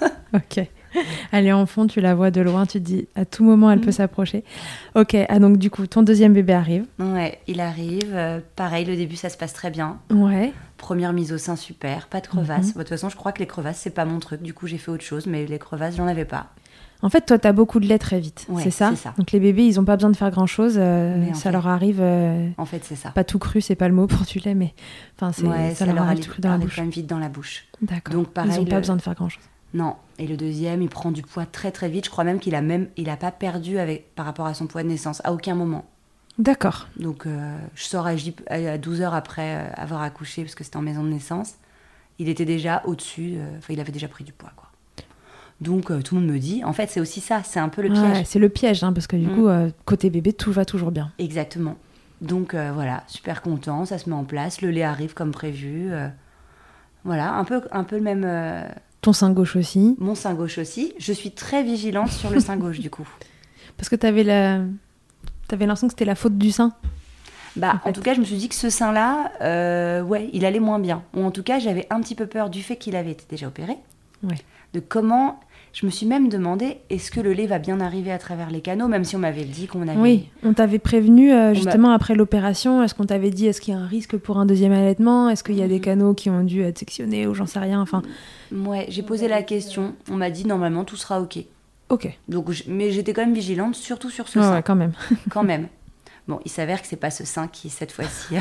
Ok. Elle est en fond, tu la vois de loin, tu te dis à tout moment elle mmh. peut s'approcher. Ok, ah donc du coup ton deuxième bébé arrive. Ouais, il arrive. Euh, pareil, le début ça se passe très bien. Ouais. Première mise au sein super, pas de crevasses. Mmh. De toute façon, je crois que les crevasses c'est pas mon truc. Du coup, j'ai fait autre chose, mais les crevasses j'en avais pas. En fait, toi, t'as beaucoup de lait très vite, ouais, c'est, ça c'est ça. Donc les bébés, ils ont pas besoin de faire grand-chose. Euh, ça fait, leur arrive. Euh, en fait, c'est ça. Pas tout cru, c'est pas le mot pour du lait, mais enfin, c'est, ouais, ça, ça leur leur arrive tout cru dans la bouche. quand même vite dans la bouche. D'accord. Donc pareil, ils ont le... pas besoin de faire grand-chose. Non. Et le deuxième, il prend du poids très très vite. Je crois même qu'il a même, il a pas perdu avec par rapport à son poids de naissance à aucun moment. D'accord. Donc euh, je sors à, à douze heures après euh, avoir accouché parce que c'était en maison de naissance. Il était déjà au-dessus. Enfin, euh, il avait déjà pris du poids, quoi. Donc euh, tout le monde me dit, en fait c'est aussi ça, c'est un peu le piège. Ouais, c'est le piège, hein, parce que du mmh. coup, euh, côté bébé, tout va toujours bien. Exactement. Donc euh, voilà, super content, ça se met en place, le lait arrive comme prévu. Euh, voilà, un peu, un peu le même... Euh, Ton sein gauche aussi. Mon sein gauche aussi. Je suis très vigilante sur le sein gauche du coup. Parce que t'avais, la... t'avais l'impression que c'était la faute du sein. Bah, en, fait. en tout cas, je me suis dit que ce sein-là, euh, ouais, il allait moins bien. Ou en tout cas, j'avais un petit peu peur du fait qu'il avait été déjà opéré. Ouais. De comment... Je me suis même demandé, est-ce que le lait va bien arriver à travers les canaux, même si on m'avait dit qu'on avait... Oui, on t'avait prévenu euh, justement après l'opération. Est-ce qu'on t'avait dit, est-ce qu'il y a un risque pour un deuxième allaitement ? Est-ce qu'il y a des canaux qui ont dû être sectionnés ou j'en sais rien, enfin... Ouais, j'ai posé la question. On m'a dit, normalement, tout sera OK. OK. Donc, je... Mais j'étais quand même vigilante, surtout sur ce ouais, sein. Ouais, quand même. Quand même. Bon, il s'avère que c'est pas ce sein qui, cette fois-ci...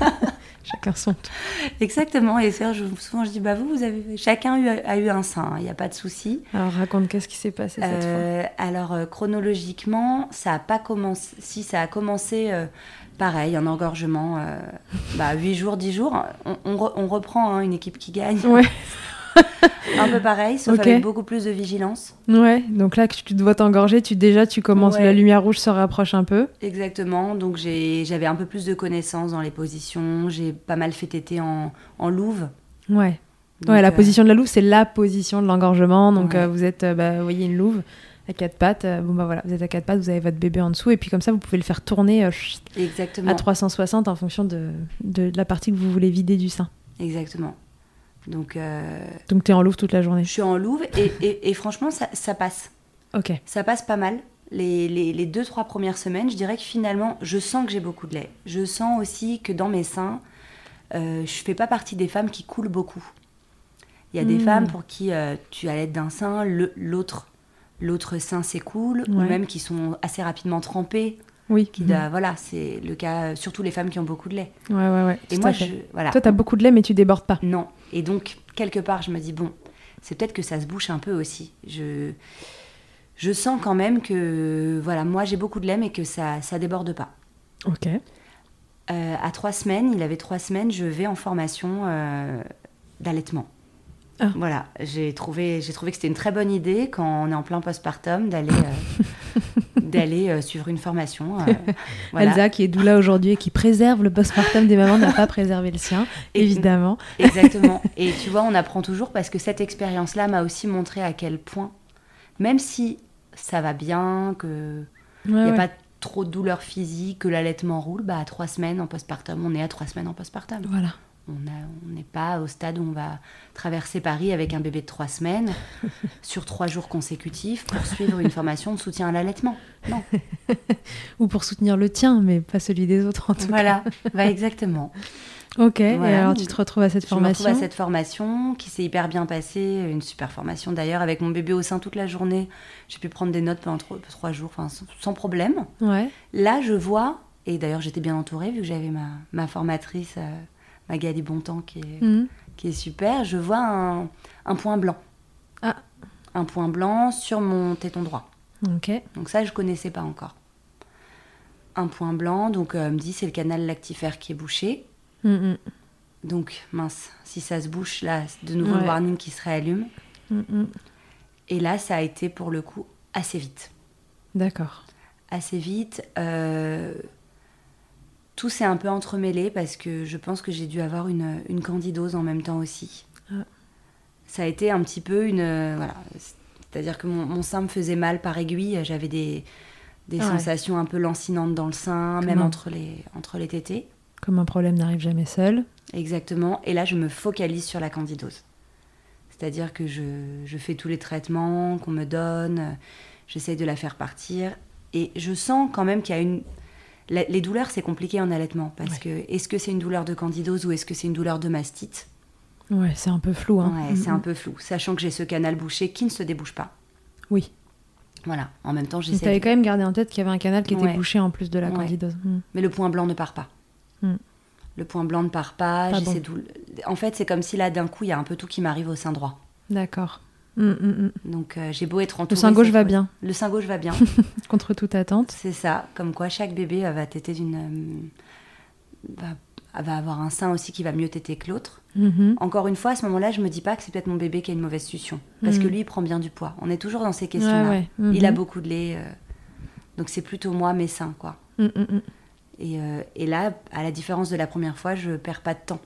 Chacun son tour. Exactement. Et c'est, je, souvent, je dis, bah vous, vous avez... Chacun a eu, a eu un sein, il n'y a pas de souci. Alors, raconte, qu'est-ce qui s'est passé cette euh, fois ? Alors, euh, chronologiquement, ça a pas commencé... Si, ça a commencé, euh, pareil, un engorgement, euh, bah, huit jours, dix jours. On, on, re, on reprend hein, une équipe qui gagne. Ouais. Un peu pareil, sauf okay. avec beaucoup plus de vigilance. Ouais, donc là que tu dois t'engorger, tu, déjà tu commences, ouais. La lumière rouge se rapproche un peu. Exactement, donc j'ai, j'avais un peu plus de connaissances dans les positions, j'ai pas mal fait téter en, en louve. Ouais. Donc, ouais, la euh, position de la louve, c'est la position de l'engorgement. Donc, ouais. euh, vous êtes, euh, bah, vous voyez une louve à quatre pattes. Euh, bon, bah voilà, vous êtes à quatre pattes, vous avez votre bébé en dessous. Et puis, comme ça, vous pouvez le faire tourner euh, chut, Exactement. à trois cent soixante en fonction de, de, de la partie que vous voulez vider du sein. Exactement. Donc, euh, Donc, tu es en louve toute la journée. je suis en louve et, et, et franchement, ça, ça passe. Ok. Ça passe pas mal. Les, les, les deux, trois premières semaines, je dirais que finalement, je sens que j'ai beaucoup de lait. Je sens aussi que dans mes seins, euh, je fais pas partie des femmes qui coulent beaucoup. Il y a mmh. des femmes pour qui euh, tu allaites d'un sein, le, l'autre, l'autre sein s'écoule, ouais. ou même qui sont assez rapidement trempées. Oui. Qui, mmh. euh, voilà, c'est le cas, surtout les femmes qui ont beaucoup de lait. Ouais, ouais, ouais. Et tout moi, à fait. je, voilà. Toi, t'as beaucoup de lait, mais tu débordes pas. Non. Et donc, quelque part, je me dis, bon, c'est peut-être que ça se bouche un peu aussi. Je, je sens quand même que, voilà, moi, j'ai beaucoup de lait, mais que ça, ça déborde pas. Ok. Euh, à trois semaines, il avait trois semaines, je vais en formation euh, d'allaitement. Ah. Voilà, j'ai trouvé, j'ai trouvé que c'était une très bonne idée quand on est en plein postpartum d'aller, euh, d'aller euh, suivre une formation. Euh, voilà. Elsa, qui est doula aujourd'hui et qui préserve le postpartum des mamans, n'a pas préservé le sien, et, évidemment. Exactement. Et tu vois, on apprend toujours parce que cette expérience-là m'a aussi montré à quel point, même si ça va bien, qu'il n'y ouais, a ouais. pas trop de douleur physique, que l'allaitement roule, bah à trois semaines en postpartum, on est à trois semaines en postpartum. Voilà. On n'est pas au stade où on va traverser Paris avec un bébé de trois semaines sur trois jours consécutifs pour suivre une formation de soutien à l'allaitement. Non. Ou pour soutenir le tien, mais pas celui des autres en tout voilà. cas. Voilà, bah exactement. Ok, voilà. Et alors tu te retrouves à cette je formation ? Je me retrouve à cette formation qui s'est hyper bien passée, une super formation d'ailleurs, avec mon bébé au sein toute la journée. J'ai pu prendre des notes pendant trois, trois jours, enfin, sans problème. Ouais. Là, je vois, et d'ailleurs j'étais bien entourée vu que j'avais ma, ma formatrice... Euh, Magali Bontemps qui est, mmh. qui est super, je vois un, un point blanc. Ah. Un point blanc sur mon téton droit. Ok. Donc ça, je ne connaissais pas encore. Un point blanc, donc euh, elle me dit c'est le canal lactifère qui est bouché. Mmh. Donc mince, si ça se bouche, là, de nouveau ouais. le warning qui se réallume. Mmh. Et là, ça a été pour le coup assez vite. D'accord. Assez vite. Euh... Tout s'est un peu entremêlé parce que je pense que j'ai dû avoir une, une candidose en même temps aussi. Ah. Ça a été un petit peu une... Euh, voilà. C'est-à-dire que mon, mon sein me faisait mal par aiguille. J'avais des, des ah sensations ouais. un peu lancinantes dans le sein, Comme même un... entre les, entre les tétés. Comme un problème n'arrive jamais seul. Exactement. Et là, je me focalise sur la candidose. C'est-à-dire que je, je fais tous les traitements qu'on me donne. J'essaye de la faire partir. Et je sens quand même qu'il y a une... Les douleurs, c'est compliqué en allaitement, parce ouais. que est-ce que c'est une douleur de candidose ou est-ce que c'est une douleur de mastite ? Ouais, c'est un peu flou. Hein. Ouais, mm-hmm. c'est un peu flou, sachant que j'ai ce canal bouché qui ne se débouche pas. Oui. Voilà, en même temps, j'essaie... Tu avais de... quand même gardé en tête qu'il y avait un canal qui était ouais. bouché en plus de la ouais. candidose. Mm. Mais le point blanc ne part pas. Mm. Le point blanc ne part pas, pas j'essaie bon. de... En fait, c'est comme si là, d'un coup, il y a un peu tout qui m'arrive au sein droit. D'accord. Mm, mm, mm. Donc euh, j'ai beau être entourée... Le sein gauche va bien. Le sein gauche va bien. Contre toute attente. C'est ça, comme quoi chaque bébé va téter d'une... Euh, va, va avoir un sein aussi qui va mieux téter que l'autre. Mm-hmm. Encore une fois, à ce moment-là, je me dis pas que c'est peut-être mon bébé qui a une mauvaise succion. Parce mm. que lui, il prend bien du poids. On est toujours dans ces questions-là. Ah ouais. Mm-hmm. Il a beaucoup de lait. Euh, donc c'est plutôt moi, mes seins, quoi. Mm-mm. Et, euh, et là, à la différence de la première fois, je perds pas de temps.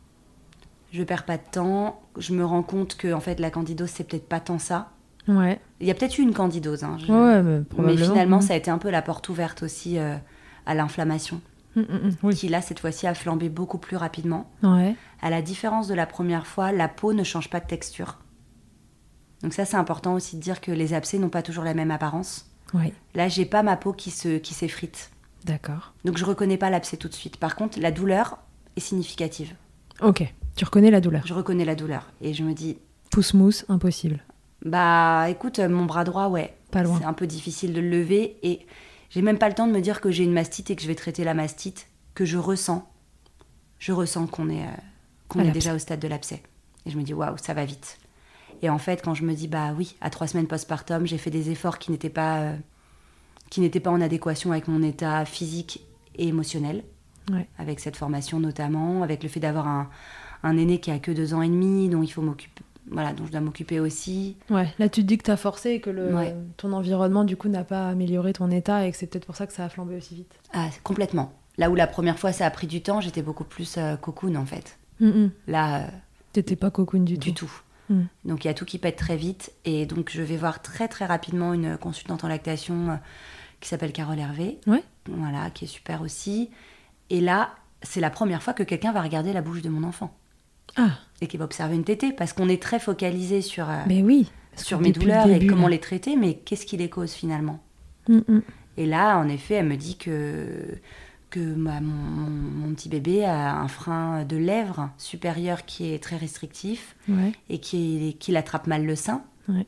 Je perds pas de temps, je me rends compte que en fait, la candidose, c'est peut-être pas tant ça. Ouais. Il y a peut-être eu une candidose, hein, je... ouais, mais, mais finalement, mmh. ça a été un peu la porte ouverte aussi euh, à l'inflammation, mmh, mmh, oui. qui là, cette fois-ci, a flambé beaucoup plus rapidement. Ouais. À la différence de la première fois, la peau ne change pas de texture. Donc ça, c'est important aussi de dire que les abcès n'ont pas toujours la même apparence. Ouais. Là, j'ai pas ma peau qui, se, qui s'effrite. D'accord. Donc je reconnais pas l'abcès tout de suite. Par contre, la douleur est significative. Ok. Tu reconnais la douleur ? Je reconnais la douleur. Et je me dis... Pouce mousse, impossible. Bah, écoute, mon bras droit, ouais. Pas loin. C'est un peu difficile de le lever. Et j'ai même pas le temps de me dire que j'ai une mastite et que je vais traiter la mastite, que je ressens. Je ressens qu'on est, euh, qu'on est déjà au stade de l'abcès. Et je me dis, waouh, ça va vite. Et en fait, quand je me dis, bah oui, à trois semaines postpartum, j'ai fait des efforts qui n'étaient pas, euh, qui n'étaient pas en adéquation avec mon état physique et émotionnel. Ouais. Avec cette formation notamment, avec le fait d'avoir un... un aîné qui a que deux ans et demi, dont il faut m'occuper, voilà, dont je dois m'occuper aussi. Ouais, là tu te dis que t'as forcé et que le, ouais. ton environnement du coup n'a pas amélioré ton état et que c'est peut-être pour ça que ça a flambé aussi vite. Ah, complètement. Là où la première fois ça a pris du temps, j'étais beaucoup plus euh, cocoon en fait. Mm-hmm. Là, euh... T'étais pas cocoon du, du tout. tout. Mm. Donc il y a tout qui pète très vite. Et donc je vais voir très très rapidement une consultante en lactation euh, qui s'appelle Carole Hervé. Ouais. Voilà, qui est super aussi. Et là, c'est la première fois que quelqu'un va regarder la bouche de mon enfant. Ah. Et qui va observer une tétée. Parce qu'on est très focalisé sur, euh, Mais oui. sur mes douleurs début, et comment là. les traiter. Mais qu'est-ce qui les cause finalement? Mm-mm. Et là, en effet, elle me dit que... que ma, mon, mon, mon petit bébé a un frein de lèvres supérieur qui est très restrictif ouais. et qui, qui attrape mal le sein. Ouais.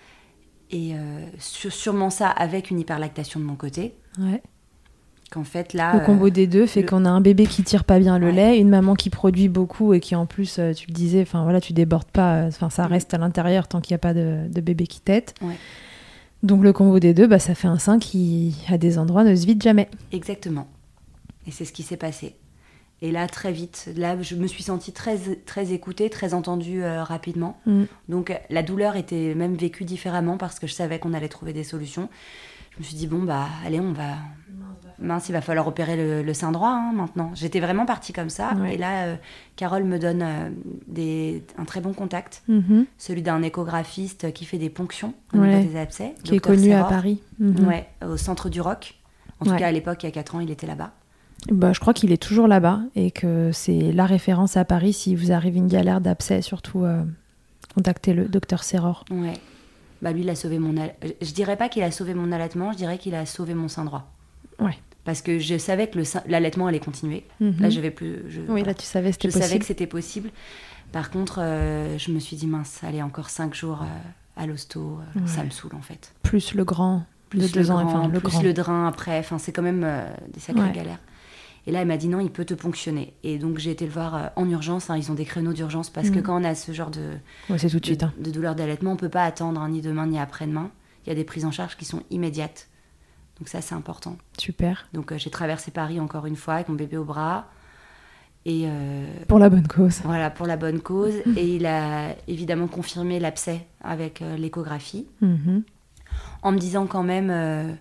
Et euh, sur, sûrement ça avec une hyperlactation de mon côté. Ouais. Qu'en fait, là... Le combo euh, des deux fait le... qu'on a un bébé qui tire pas bien le ouais. lait, une maman qui produit beaucoup et qui en plus, euh, tu le disais, enfin voilà, tu débordes pas, enfin ça reste à l'intérieur tant qu'il n'y a pas de, de bébé qui tète. Ouais. Donc le combo des deux, bah, ça fait un sein qui, à des endroits, ne se vide jamais. Exactement. Et c'est ce qui s'est passé. Et là, très vite, là, je me suis sentie très, très écoutée, très entendue euh, rapidement. Mm. Donc, la douleur était même vécue différemment parce que je savais qu'on allait trouver des solutions. Je me suis dit, bon, bah, allez, on va... Mince, il va falloir opérer le, le sein droit, hein, maintenant. J'étais vraiment partie comme ça. Ouais. Et là, euh, Carole me donne euh, des, un très bon contact. Mm-hmm. Celui d'un échographiste qui fait des ponctions au ouais. niveau des abcès. Qui est connu Serror, à Paris. Mm-hmm. Ouais, au centre du Roc. En ouais. tout cas, à l'époque, il y a quatre ans, il était là-bas. Bah, je crois qu'il est toujours là-bas et que c'est la référence à Paris. Si vous arrive une galère d'abcès, surtout euh, contactez le docteur Serror. Ouais. Bah, lui, il a sauvé mon... Al... Je dirais pas qu'il a sauvé mon allaitement, je dirais qu'il a sauvé mon sein droit. Ouais. Parce que je savais que le sein... l'allaitement allait continuer. Mm-hmm. Là, je vais plus... Je... Oui, voilà. Là, tu savais que c'était je possible. Je savais que c'était possible. Par contre, euh, je me suis dit, mince, allez, encore cinq jours euh, à l'hosto, euh, ouais. ça me saoule, en fait. Plus le grand... Plus de le, deux grand, ans, enfin, le plus grand. le drain après. Enfin, c'est quand même euh, des sacrées ouais. galères. Et là, elle m'a dit non, il peut te ponctionner. Et donc, j'ai été le voir euh, en urgence. Hein, ils ont des créneaux d'urgence parce mmh. que quand on a ce genre de, ouais, c'est tout de, suite, hein. de douleur d'allaitement, on ne peut pas attendre hein, ni demain ni après-demain. Il y a des prises en charge qui sont immédiates. Donc ça, c'est important. Super. Donc, euh, j'ai traversé Paris encore une fois avec mon bébé au bras. Et, euh, pour la bonne cause. Voilà, pour la bonne cause. Et il a évidemment confirmé l'abcès avec euh, l'échographie. Mmh. En me disant quand même... Euh,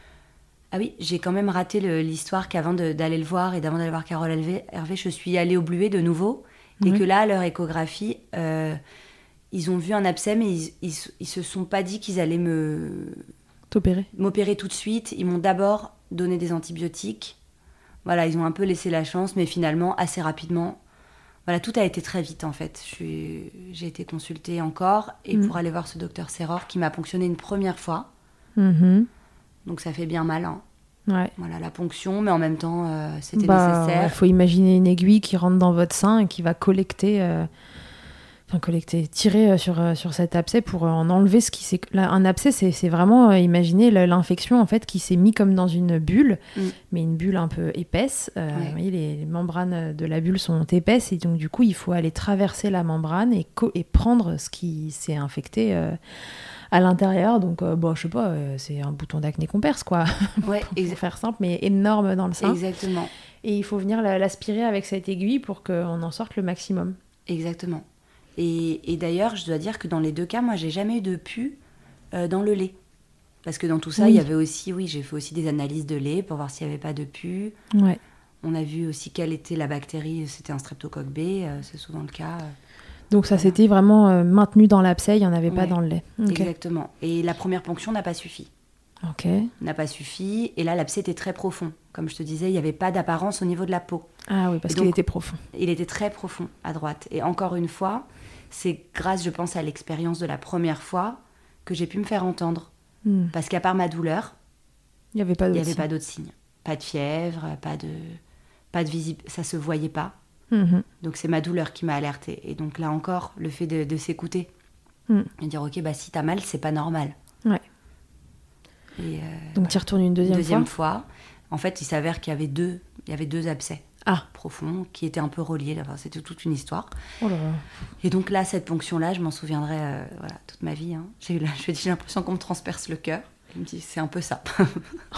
Ah oui, j'ai quand même raté le, l'histoire qu'avant de, d'aller le voir et d'avant d'aller voir Carole Hervé, Hervé je suis allée au Bluet de nouveau. Et oui. que là, à leur échographie, euh, ils ont vu un abcès, mais ils, ils, ils se sont pas dit qu'ils allaient me... T'opérer. M'opérer tout de suite. Ils m'ont d'abord donné des antibiotiques. Voilà, ils ont un peu laissé la chance, mais finalement, assez rapidement... Voilà, tout a été très vite, en fait. Je suis, j'ai été consultée encore, et mmh. pour aller voir ce docteur Serror, qui m'a ponctionné une première fois. Mmh. Donc ça fait bien mal, hein. Ouais. Voilà, la ponction, mais en même temps, euh, c'était bah, nécessaire. Il faut imaginer une aiguille qui rentre dans votre sein et qui va collecter, euh, enfin collecter, tirer sur, euh, sur cet abcès pour en enlever ce qui s'est... Là, un abcès, c'est, c'est vraiment, euh, imaginer l'infection en fait qui s'est mis comme dans une bulle, mm. mais une bulle un peu épaisse. Euh, ouais. Vous voyez, les, les membranes de la bulle sont épaisses et donc du coup, il faut aller traverser la membrane et, co- et prendre ce qui s'est infecté... Euh, à l'intérieur, donc euh, bon, je sais pas, euh, c'est un bouton d'acné qu'on perce, quoi. Ouais, pour exa- faire simple, mais énorme dans le sein. Exactement. Et il faut venir l'aspirer avec cette aiguille pour qu'on en sorte le maximum. Exactement. Et, et d'ailleurs, je dois dire que dans les deux cas, moi, j'ai jamais eu de pus euh, dans le lait. Parce que dans tout ça, oui. il y avait aussi, oui, j'ai fait aussi des analyses de lait pour voir s'il n'y avait pas de pus. Ouais. On a vu aussi quelle était la bactérie, c'était un streptocoque B, euh, c'est souvent le cas. Euh. Donc ça voilà. S'était vraiment euh, maintenu dans l'abcès, il n'y en avait pas ouais, dans le lait. Okay. Exactement. Et la première ponction n'a pas suffi. Ok. N'a pas suffi. Et là, l'abcès était très profond. Comme je te disais, il n'y avait pas d'apparence au niveau de la peau. Ah oui, parce qu'il était profond. Il était très profond à droite. Et encore une fois, c'est grâce, je pense, à l'expérience de la première fois que j'ai pu me faire entendre. Mm. Parce qu'à part ma douleur, il n'y avait pas d'autres signes. Il n'y avait signes. pas d'autres signes. Pas de fièvre, pas de, pas de visible... Ça ne se voyait pas. Mmh. Donc c'est ma douleur qui m'a alertée. Et donc là encore, le fait de, de s'écouter mmh. et dire ok, bah si t'as mal, c'est pas normal. Ouais. Et euh, donc tu y retournes une deuxième, deuxième fois. fois. En fait, il s'avère qu'il y avait deux, il y avait deux abcès ah. profonds qui étaient un peu reliés. Enfin, c'était toute une histoire. Oh là là. Et donc là, cette ponction-là, je m'en souviendrai euh, voilà, toute ma vie. Hein. J'ai, eu la, j'ai l'impression qu'on me transperce le cœur. Je me dis, c'est un peu ça. oh,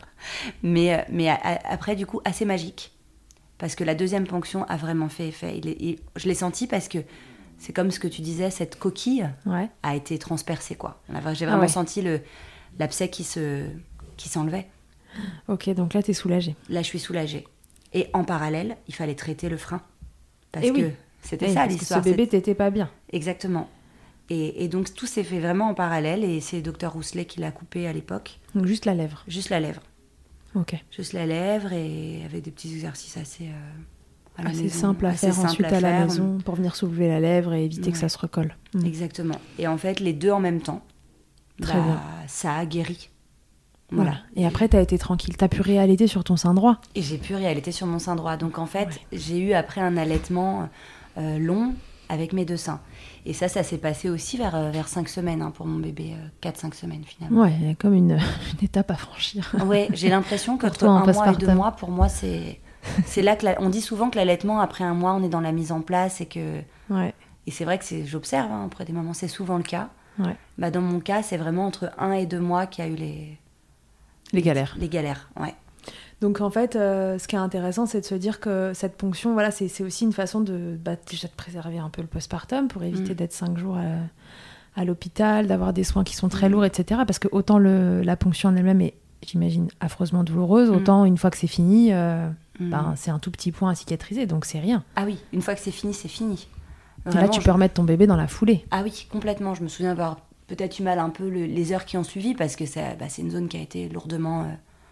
mais mais a, a, après, du coup, assez magique. Parce que la deuxième ponction a vraiment fait effet. Il est, il, je l'ai senti parce que c'est comme ce que tu disais, cette coquille ouais. a été transpercée, quoi. J'ai vraiment ah ouais. senti le, l'abcès qui, se, qui s'enlevait. Ok, donc là, t'es soulagée. Là, je suis soulagée. Et en parallèle, il fallait traiter le frein. Parce Et que oui. C'était oui, ça parce l'histoire. Que ce bébé, c'était... t'étais pas bien. Exactement. Et, et donc tout s'est fait vraiment en parallèle et c'est le docteur Rousselet qui l'a coupé à l'époque. Donc juste la lèvre. Juste la lèvre. Ok. Juste la lèvre et avec des petits exercices assez... Euh, à la assez maison, simple à assez faire simple ensuite à, à la faire. maison pour venir soulever la lèvre et éviter ouais. que ça se recolle. Mmh. Exactement. Et en fait, les deux en même temps, Très bah, bien. ça a guéri. Voilà. Voilà. Et après, t'as été tranquille. T'as pu réallaiter sur ton sein droit. Et j'ai pu réallaiter sur mon sein droit. Donc en fait, ouais. j'ai eu après un allaitement euh, long avec mes deux seins. Et ça, ça s'est passé aussi vers, euh, vers cinq semaines hein, pour mon bébé, euh, quatre cinq semaines finalement. Ouais, il y a comme une, une étape à franchir. Ouais, j'ai l'impression qu'entre toi, un mois et postpartum. deux mois, pour moi, c'est... c'est là que la... on dit souvent que l'allaitement, après un mois, on est dans la mise en place et que... Ouais. Et c'est vrai que c'est... j'observe hein, auprès des mamans, c'est souvent le cas. Ouais. Bah, dans mon cas, c'est vraiment entre un et deux mois qu'il y a eu les... Les galères. Les galères, ouais. Donc en fait, euh, ce qui est intéressant, c'est de se dire que cette ponction, voilà, c'est, c'est aussi une façon de, bah, déjà de préserver un peu le postpartum pour éviter mmh. d'être cinq jours à, à l'hôpital, d'avoir des soins qui sont très mmh. lourds, et cetera. Parce que autant le, la ponction en elle-même est, j'imagine, affreusement douloureuse, mmh. autant une fois que c'est fini, euh, mmh. ben, c'est un tout petit point à cicatriser, donc c'est rien. Ah oui, une fois que c'est fini, c'est fini. Vraiment, là, tu je... peux remettre ton bébé dans la foulée. Ah oui, complètement. Je me souviens avoir peut-être eu mal un peu le, les heures qui ont suivi parce que ça, bah, c'est une zone qui a été lourdement... Euh,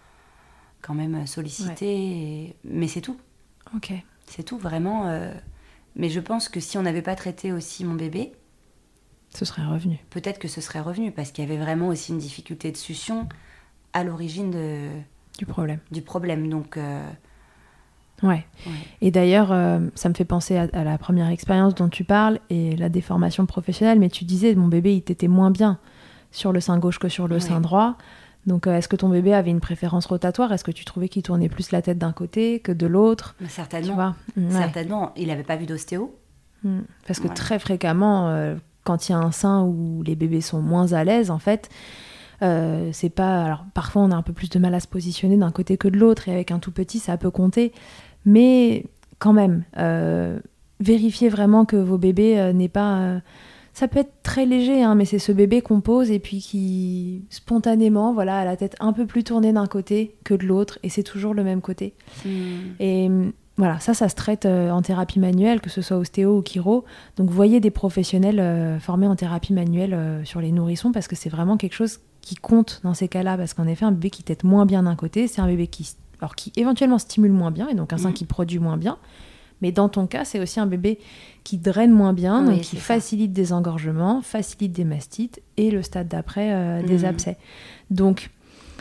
quand même sollicité, ouais. et... mais c'est tout. Ok. C'est tout, vraiment. Euh... Mais je pense que si on n'avait pas traité aussi mon bébé... Ce serait revenu. Peut-être que ce serait revenu, parce qu'il y avait vraiment aussi une difficulté de succion à l'origine de... du problème. Du problème, donc... Euh... Ouais. ouais. Et d'ailleurs, euh, ça me fait penser à, à la première expérience dont tu parles, et la déformation professionnelle, mais tu disais, mon bébé, il t'était moins bien sur le sein gauche que sur le ouais. sein droit. Donc, euh, est-ce que ton bébé avait une préférence rotatoire ? Est-ce que tu trouvais qu'il tournait plus la tête d'un côté que de l'autre ? Certainement. Tu vois ? Ouais. Certainement. Il n'avait pas vu d'ostéo. Mmh. Parce que voilà. très fréquemment, euh, quand il y a un sein où les bébés sont moins à l'aise, en fait, euh, c'est pas... Alors, parfois, on a un peu plus de mal à se positionner d'un côté que de l'autre, et avec un tout petit, ça peut compter. Mais quand même, euh, vérifiez vraiment que vos bébés euh, n'aient pas... Euh, ça peut être très léger, hein, mais c'est ce bébé qu'on pose et puis qui, spontanément, voilà, a la tête un peu plus tournée d'un côté que de l'autre, et c'est toujours le même côté. Mmh. Et voilà, ça, ça se traite euh, en thérapie manuelle, que ce soit ostéo ou chiro. Donc, voyez des professionnels euh, formés en thérapie manuelle euh, sur les nourrissons, parce que c'est vraiment quelque chose qui compte dans ces cas-là, parce qu'en effet, un bébé qui tète moins bien d'un côté, c'est un bébé qui, alors, qui éventuellement stimule moins bien, et donc un sein mmh. qui produit moins bien. Mais dans ton cas, c'est aussi un bébé qui draine moins bien, oui, donc qui facilite des engorgements, facilite des mastites et le stade d'après, euh, des mmh. abcès. Donc,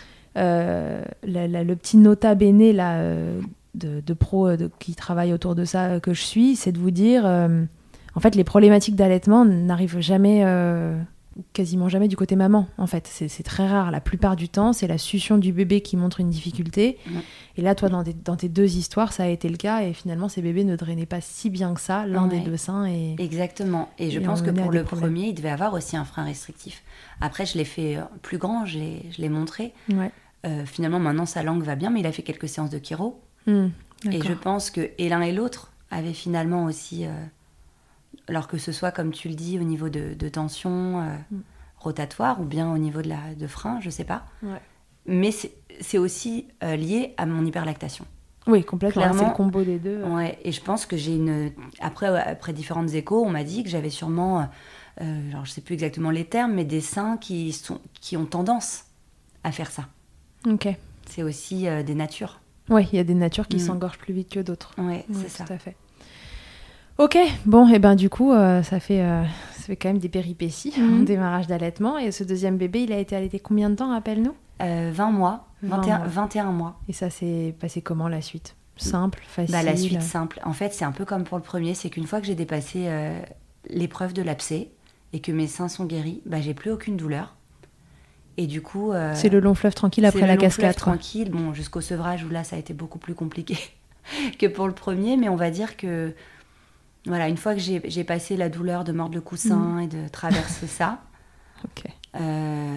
euh, la, la, le petit nota bene là, euh, de, de pros de, qui travaillent autour de ça euh, que je suis, c'est de vous dire, euh, en fait, les problématiques d'allaitement n'arrivent jamais, euh, quasiment jamais du côté maman, en fait. C'est, c'est très rare. La plupart du temps, c'est la succion du bébé qui montre une difficulté. Mmh. Et là, toi, dans, des, dans tes deux histoires, ça a été le cas. Et finalement, ces bébés ne drainaient pas si bien que ça, l'un ouais. des deux seins. Et, exactement. Et je et pense que pour le problèmes. premier, il devait avoir aussi un frein restrictif. Après, je l'ai fait plus grand, je l'ai, je l'ai montré. Ouais. Euh, finalement, maintenant, sa langue va bien, mais il a fait quelques séances de chiro. Mmh, et je pense que et l'un et l'autre avaient finalement aussi... Euh, alors que ce soit, comme tu le dis, au niveau de, de tension euh, mm. rotatoire ou bien au niveau de, la, de frein, je ne sais pas. Ouais. Mais c'est, c'est aussi euh, lié à mon hyperlactation. Oui, complètement. Clairement, c'est le combo des deux. Ouais, et je pense que j'ai une... Après, après différentes échos, on m'a dit que j'avais sûrement, euh, alors je ne sais plus exactement les termes, mais des seins qui, sont, qui ont tendance à faire ça. Ok. C'est aussi euh, des natures. Oui, il y a des natures qui mm. s'engorgent plus vite que d'autres. Ouais, ouais, c'est ça. Tout à fait. Ok, bon, et ben du coup, euh, ça, fait, euh, ça fait quand même des péripéties mmh. en démarrage d'allaitement. Et ce deuxième bébé, il a été allaité combien de temps, rappelle-nous ? euh, vingt mois, vingt et un, mois. vingt et un mois. Et ça s'est passé comment, la suite ? Simple, facile ? Bah, la suite simple. En fait, c'est un peu comme pour le premier, c'est qu'une fois que j'ai dépassé euh, l'épreuve de l'abcès et que mes seins sont guéris, bah, j'ai plus aucune douleur. Et du coup... Euh, c'est le long fleuve tranquille après la cascade. C'est le long fleuve tranquille, bon, jusqu'au sevrage où là, ça a été beaucoup plus compliqué que pour le premier, mais on va dire que... Voilà, une fois que j'ai, j'ai passé la douleur de mordre le coussin mmh. et de traverser ça, okay. euh,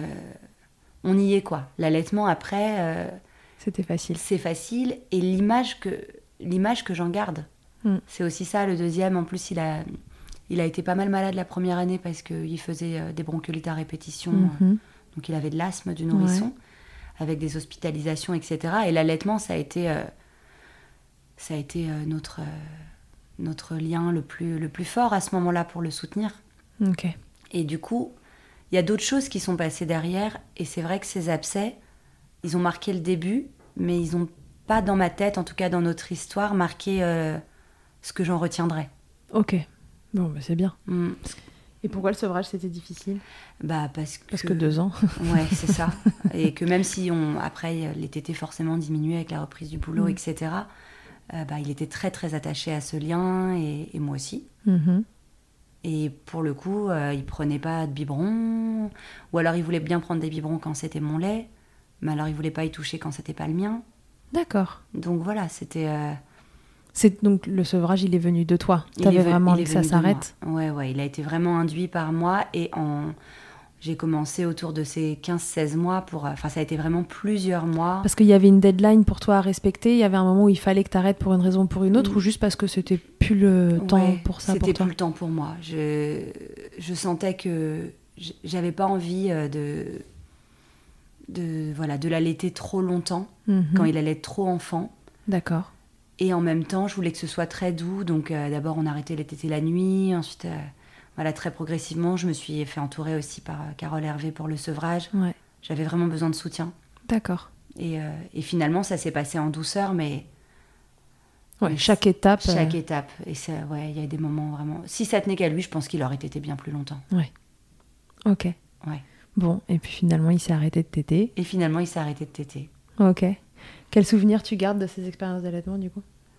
on y est, quoi. L'allaitement, après... Euh, C'était facile. C'est facile. Et l'image que, l'image que j'en garde, mmh. c'est aussi ça, le deuxième. En plus, il a, il a été pas mal malade la première année parce qu'il faisait euh, des bronchiolites à répétition. Mmh. Euh, donc, il avait de l'asthme du nourrisson, ouais. avec des hospitalisations, et cetera. Et l'allaitement, ça a été, euh, ça a été euh, notre... Euh, notre lien le plus, le plus fort à ce moment-là pour le soutenir. Ok. Et du coup, il y a d'autres choses qui sont passées derrière. Et c'est vrai que ces abcès, ils ont marqué le début, mais ils n'ont pas, dans ma tête, en tout cas dans notre histoire, marqué euh, ce que j'en retiendrai. Ok. Bon, bah c'est bien. Mm. Et pourquoi le sevrage, c'était difficile ? Bah parce que... Parce que deux ans. Ouais, c'est ça. Et que même si, on, après, les tétés forcément diminuaient avec la reprise du boulot, Mm. et cetera, euh, bah, il était très, très attaché à ce lien, et, et moi aussi. Mm-hmm. Et pour le coup, euh, il prenait pas de biberon, ou alors il voulait bien prendre des biberons quand c'était mon lait, mais alors il voulait pas y toucher quand c'était pas le mien. D'accord. Donc voilà, c'était... Euh... C'est donc le sevrage, il est venu de toi. il T'avais est ve- vraiment il envie est que ça venu de s'arrête. moi. Ouais, ouais, il a été vraiment induit par moi, et en... j'ai commencé autour de ces quinze seize mois pour... Enfin, ça a été vraiment plusieurs mois. Parce qu'il y avait une deadline pour toi à respecter, il y avait un moment où il fallait que t'arrêtes pour une raison ou pour une autre, Mm. ou juste parce que c'était plus le temps Ouais, pour ça c'était pour toi. plus le temps pour moi. Je, je sentais que j- j'avais pas envie euh, de, de, voilà, de l'allaiter trop longtemps, Mhm. quand il allait trop enfant. D'accord. Et en même temps, je voulais que ce soit très doux. Donc euh, d'abord, on a arrêté les tétés la nuit. Ensuite, euh, voilà, très progressivement, je me suis fait entourer aussi par euh, Carole Hervé pour le sevrage. Ouais. J'avais vraiment besoin de soutien. D'accord. Et, euh, et finalement, ça s'est passé en douceur, mais... Ouais, mais chaque étape. Chaque euh, étape. Et ça, ouais, il y a des moments vraiment... Si ça tenait qu'à lui, je pense qu'il aurait été bien plus longtemps. Ok. Ouais. Bon, et puis finalement, il s'est arrêté de téter. Et finalement, il s'est arrêté de téter. Ok. Quel souvenir tu gardes de ces expériences d'allaitement, du coup ?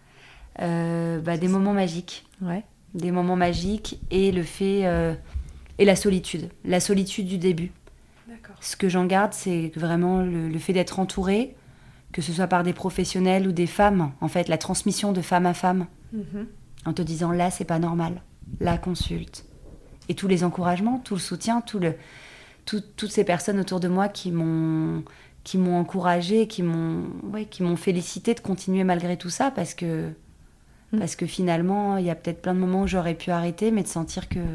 Euh, bah, des moments magiques. Ouais. Des moments magiques et le fait... euh, et la solitude. La solitude du début. D'accord. Ce que j'en garde, c'est vraiment le, le fait d'être entourée, que ce soit par des professionnels ou des femmes. En fait, la transmission de femme à femme. En te disant, là, c'est pas normal. Là, consulte. Et tous les encouragements, tout le soutien, tout le, tout, toutes ces personnes autour de moi qui m'ont, qui m'ont encouragée, qui m'ont, ouais, qui m'ont félicité de continuer malgré tout ça, parce que, Mm. parce que finalement, il y a peut-être plein de moments où j'aurais pu arrêter, mais de sentir que,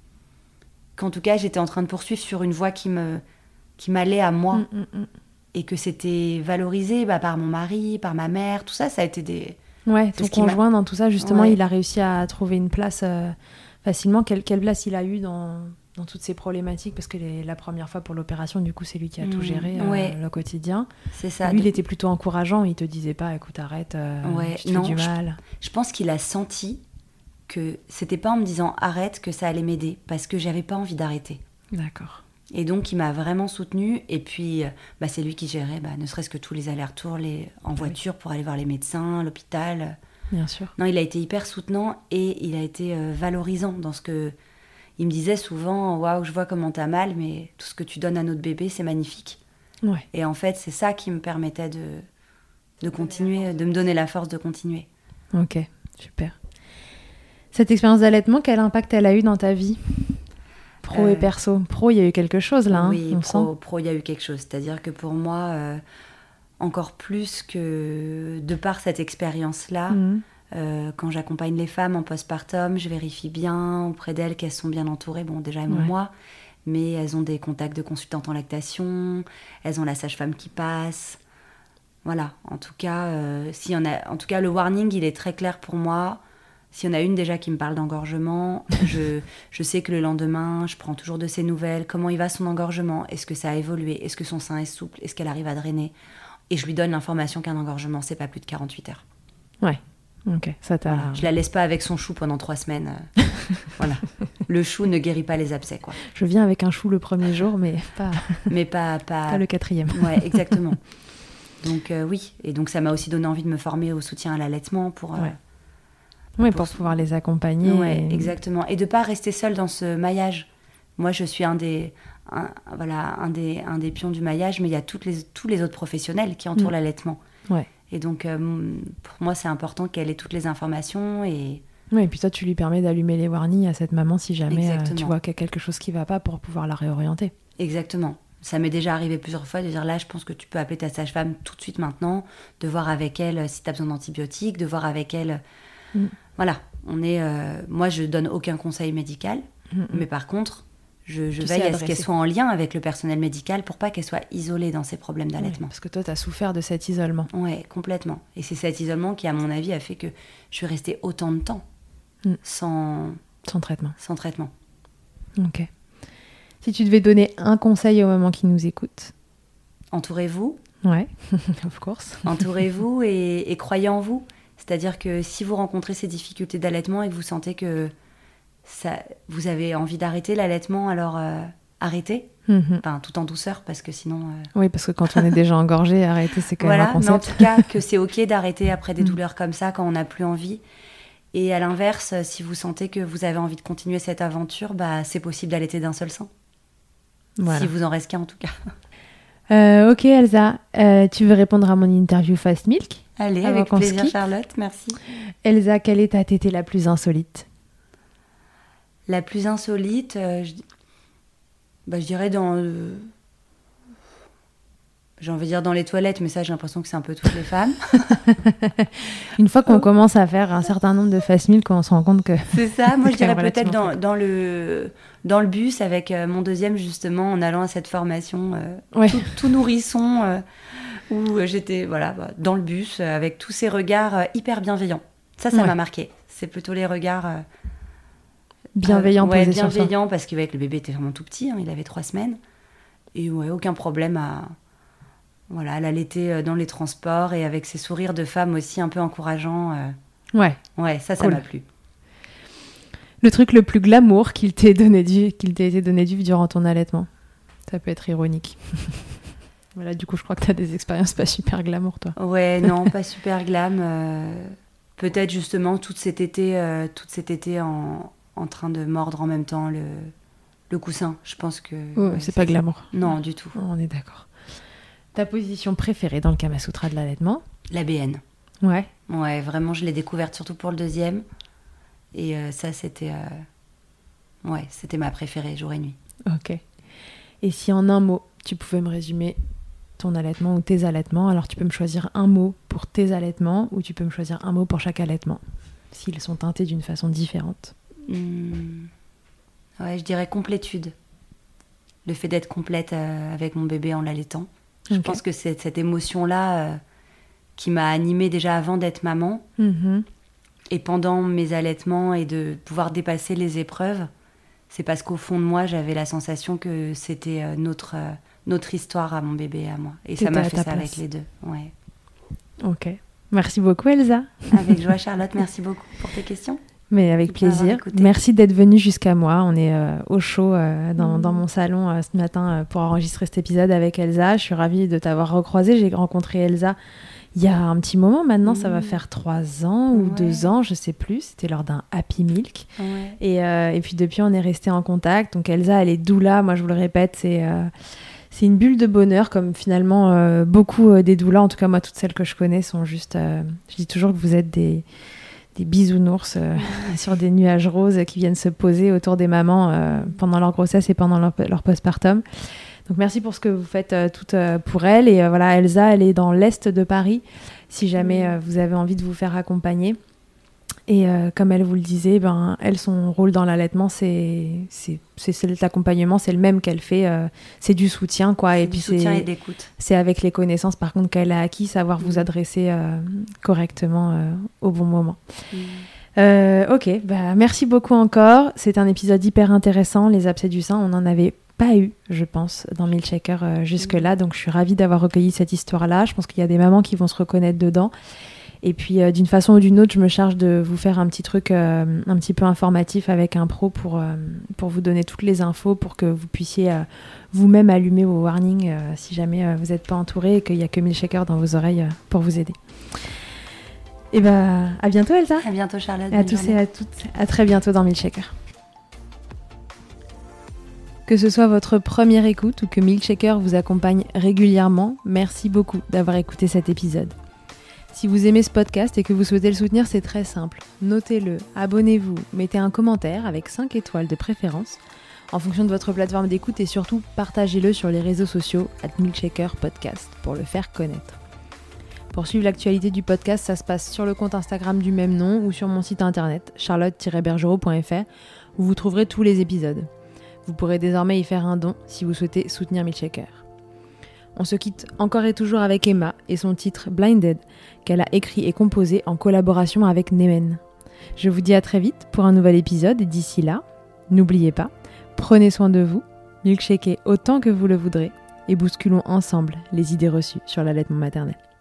qu'en tout cas, j'étais en train de poursuivre sur une voie qui me, qui m'allait à moi, Mm, mm, mm. et que c'était valorisé bah, par mon mari, par ma mère, tout ça, ça a été des... Ouais, C'est ton ce qui m'a- conjoint dans tout ça, justement, Ouais. il a réussi à trouver une place euh, facilement. Quelle, quelle place il a eu dans, dans toutes ces problématiques ? Parce que les- la première fois pour l'opération, du coup, c'est lui qui a tout Mm, géré, euh, ouais. le quotidien. C'est ça. lui, de- il était plutôt encourageant. Il te disait pas, écoute, arrête, euh, Ouais, tu te non, fais du je- mal. Je pense qu'il a senti que c'était pas en me disant arrête que ça allait m'aider, parce que j'avais pas envie d'arrêter. D'accord. Et donc il m'a vraiment soutenue, et puis euh, bah, c'est lui qui gérait bah, ne serait-ce que tous les allers-retours les... en voiture pour aller voir les médecins, l'hôpital. Bien sûr. Non, il a été hyper soutenant, et il a été euh, valorisant dans ce que... Il me disait souvent, waouh, je vois comment t'as mal, mais tout ce que tu donnes à notre bébé, c'est magnifique. Ouais. Et en fait, c'est ça qui me permettait de, de continuer, de me donner la force de continuer. Ok, super. Cette expérience d'allaitement, quel impact elle a eu dans ta vie ? Pro Euh, et perso. Pro, il y a eu quelque chose là, hein, Oui, on pro, sent. pro, il y a eu quelque chose. C'est-à-dire que pour moi, euh, encore plus que de par cette expérience-là, Mhm. euh, quand j'accompagne les femmes en postpartum, je vérifie bien auprès d'elles qu'elles sont bien entourées. Bon, déjà, elles m'ont Ouais. moi, mais elles ont des contacts de consultantes en lactation, elles ont la sage-femme qui passe. Voilà, en tout cas, euh, s'il y en a, en tout cas, le warning, il est très clair pour moi. S'il y en a une déjà qui me parle d'engorgement, je, je sais que le lendemain, je prends toujours de ses nouvelles. Comment il va son engorgement ? Est-ce que ça a évolué ? Est-ce que son sein est souple ? Est-ce qu'elle arrive à drainer ? Et je lui donne l'information qu'un engorgement, c'est pas plus de quarante-huit heures. Ouais. Ok, ça t'a. Voilà. Je la laisse pas avec son chou pendant trois semaines. euh, voilà. Le chou ne guérit pas les abcès, quoi. Je viens avec un chou le premier jour, mais pas, Mais pas, pas... pas le quatrième. Ouais, exactement. Donc euh, oui, et donc ça m'a aussi donné envie de me former au soutien à l'allaitement pour... euh, Ouais. Oui, pour, pour- pouvoir les accompagner. Ouais, et- exactement. Et de pas rester seule dans ce maillage. Moi, je suis un des, un, voilà, un des, un des pions du maillage, mais il y a toutes les, tous les autres professionnels qui entourent Mm. l'allaitement. Ouais. Et donc, euh, pour moi, c'est important qu'elle ait toutes les informations. Et Ouais, et puis toi, tu lui permets d'allumer les warnings à cette maman si jamais euh, Exactement. tu vois qu'il y a quelque chose qui va pas pour pouvoir la réorienter. exactement. Ça m'est déjà arrivé plusieurs fois de dire là, je pense que tu peux appeler ta sage-femme tout de suite maintenant, de voir avec elle si tu as besoin d'antibiotiques, de voir avec elle. Mm. Voilà. On est, euh, moi, je donne aucun conseil médical, Mm, mm. mais par contre, je, je Tu veille sais à ce adresser. qu'elle soit en lien avec le personnel médical pour pas qu'elle soit isolée dans ses problèmes Ouais, d'allaitement. parce que toi, tu as souffert de cet isolement. Ouais, complètement. Et c'est cet isolement qui, à mon avis, a fait que je suis restée autant de temps. mmh. sans... Sans traitement. Sans traitement. Ok. Si tu devais donner un conseil aux mamans qui nous écoutent. Entourez-vous. Ouais, of course. Entourez-vous et, et croyez en vous. C'est-à-dire que si vous rencontrez ces difficultés d'allaitement et que vous sentez que ça, vous avez envie d'arrêter l'allaitement, alors euh, arrêtez. Mm-hmm. Enfin, tout en douceur, parce que sinon... Euh... Oui, parce que quand on est déjà engorgé, arrêter, c'est quand voilà, même un concept. Mais en tout cas, que c'est OK d'arrêter après des douleurs comme ça, quand on n'a plus envie. Et à l'inverse, si vous sentez que vous avez envie de continuer cette aventure, bah, c'est possible d'allaiter d'un seul sein. Voilà. Si vous en reste qu'un, en tout cas. Euh, ok, Elsa, euh, tu veux répondre à mon interview Fast Milk ? Allez, avec plaisir, Charlotte, merci. Elsa, quelle est ta tétée la plus insolite ? La plus insolite, euh, je... Bah, je dirais dans... Euh... J'ai envie de dire dans les toilettes, mais ça, j'ai l'impression que c'est un peu toutes les femmes. Une fois qu'on oh. commence à faire un certain nombre de fast milk, on se rend compte que... C'est ça, moi je dirais peut-être dans, dans, le, dans le bus avec euh, mon deuxième, justement, en allant à cette formation euh, ouais. tout, tout nourrisson, euh, où j'étais voilà, bah, dans le bus, euh, avec tous ces regards euh, hyper bienveillants. Ça, ça ouais. m'a marqué. C'est plutôt les regards... Euh, bienveillants, euh, ouais, posés bienveillants, sur parce qu'avec le bébé était vraiment tout petit, hein, il avait trois semaines. Et ouais, aucun problème à... Voilà, elle allaitait dans les transports et avec ses sourires de femme aussi un peu encourageants. Euh... Ouais. Ouais, ça, ça cool. m'a plu. Le truc le plus glamour qu'il t'ait donné du, qu'il t'ait été donné du durant ton allaitement. Ça peut être ironique. Voilà, du coup, je crois que t'as des expériences pas super glamour, toi. Ouais, non, pas super glam. Euh... Peut-être justement tout cet été, euh, tout cet été en, en train de mordre en même temps le, le coussin. Je pense que... Oh, ouais, c'est, c'est pas glamour. Non, du tout. On est d'accord. Ta position préférée dans le Kama Sutra de l'allaitement ? La B N. Ouais. Ouais, vraiment, je l'ai découverte surtout pour le deuxième. Et euh, ça, c'était... Euh... Ouais, c'était ma préférée, jour et nuit. Ok. Et si en un mot, tu pouvais me résumer ton allaitement ou tes allaitements, alors tu peux me choisir un mot pour tes allaitements ou tu peux me choisir un mot pour chaque allaitement, s'ils sont teintés d'une façon différente. Mmh. Ouais, je dirais complétude. Le fait d'être complète euh, avec mon bébé en l'allaitant. Je okay. pense que c'est cette émotion-là euh, qui m'a animée déjà avant d'être maman. Mmh. Et pendant mes allaitements et de pouvoir dépasser les épreuves, c'est parce qu'au fond de moi, j'avais la sensation que c'était euh, notre, euh, notre histoire à mon bébé et à moi. Et T'étais ça m'a fait ça place. Avec les deux. Ouais. Ok. Merci beaucoup, Elsa. Avec joie, Charlotte. Merci beaucoup pour tes questions. Mais avec plaisir. Merci d'être venue jusqu'à moi. On est euh, au chaud euh, dans, mmh. dans mon salon euh, ce matin euh, pour enregistrer cet épisode avec Elsa. Je suis ravie de t'avoir recroisée. J'ai rencontré Elsa il y a un petit moment maintenant. Mmh. Ça va faire trois ans ou ouais. deux ans, je sais plus. C'était lors d'un Happy Milk. Ouais. Et, euh, et puis depuis, on est resté en contact. Donc Elsa, elle est doula. Moi, je vous le répète, c'est... Euh, C'est une bulle de bonheur, comme finalement euh, beaucoup euh, des doulas, en tout cas moi, toutes celles que je connais sont juste... Euh, je dis toujours que vous êtes des, des bisounours euh, sur des nuages roses qui viennent se poser autour des mamans euh, pendant leur grossesse et pendant leur, leur postpartum. Donc merci pour ce que vous faites euh, toutes euh, pour elles. Et euh, voilà, Elsa, elle est dans l'est de Paris, si jamais euh, vous avez envie de vous faire accompagner. Et euh, comme elle vous le disait, ben, elle, son rôle dans l'allaitement, c'est, c'est, c'est, c'est l'accompagnement, c'est le même qu'elle fait, euh, c'est du soutien, quoi. C'est et du puis soutien c'est, et d'écoute. C'est avec les connaissances, par contre, qu'elle a acquis, savoir mmh. vous adresser euh, correctement euh, au bon moment. Mmh. Euh, ok, bah, merci beaucoup encore. C'est un épisode hyper intéressant. Les abcès du sein, on n'en avait pas eu, je pense, dans Milkshaker euh, jusque-là. Mmh. Donc, je suis ravie d'avoir recueilli cette histoire-là. Je pense qu'il y a des mamans qui vont se reconnaître dedans. Et puis, euh, d'une façon ou d'une autre, je me charge de vous faire un petit truc euh, un petit peu informatif avec un pro pour, euh, pour vous donner toutes les infos pour que vous puissiez euh, vous-même allumer vos warnings euh, si jamais euh, vous n'êtes pas entouré et qu'il n'y a que Milkshaker dans vos oreilles euh, pour vous aider. Et bien, à bientôt, Elsa. À bientôt, Charlotte. Et à tous journée. Et à toutes. À très bientôt dans Milkshaker. Que ce soit votre première écoute ou que Milkshaker vous accompagne régulièrement, merci beaucoup d'avoir écouté cet épisode. Si vous aimez ce podcast et que vous souhaitez le soutenir, c'est très simple. Notez-le, abonnez-vous, mettez un commentaire avec cinq étoiles de préférence en fonction de votre plateforme d'écoute et surtout partagez-le sur les réseaux sociaux arobase milkshaker podcast pour le faire connaître. Pour suivre l'actualité du podcast, ça se passe sur le compte Instagram du même nom ou sur mon site internet charlotte tiret bergerot point f r où vous trouverez tous les épisodes. Vous pourrez désormais y faire un don si vous souhaitez soutenir Milkshaker. On se quitte encore et toujours avec Emma et son titre Blinded, qu'elle a écrit et composé en collaboration avec Nemen. Je vous dis à très vite pour un nouvel épisode et d'ici là, n'oubliez pas, prenez soin de vous, milkshakez autant que vous le voudrez et bousculons ensemble les idées reçues sur l'allaitement maternel.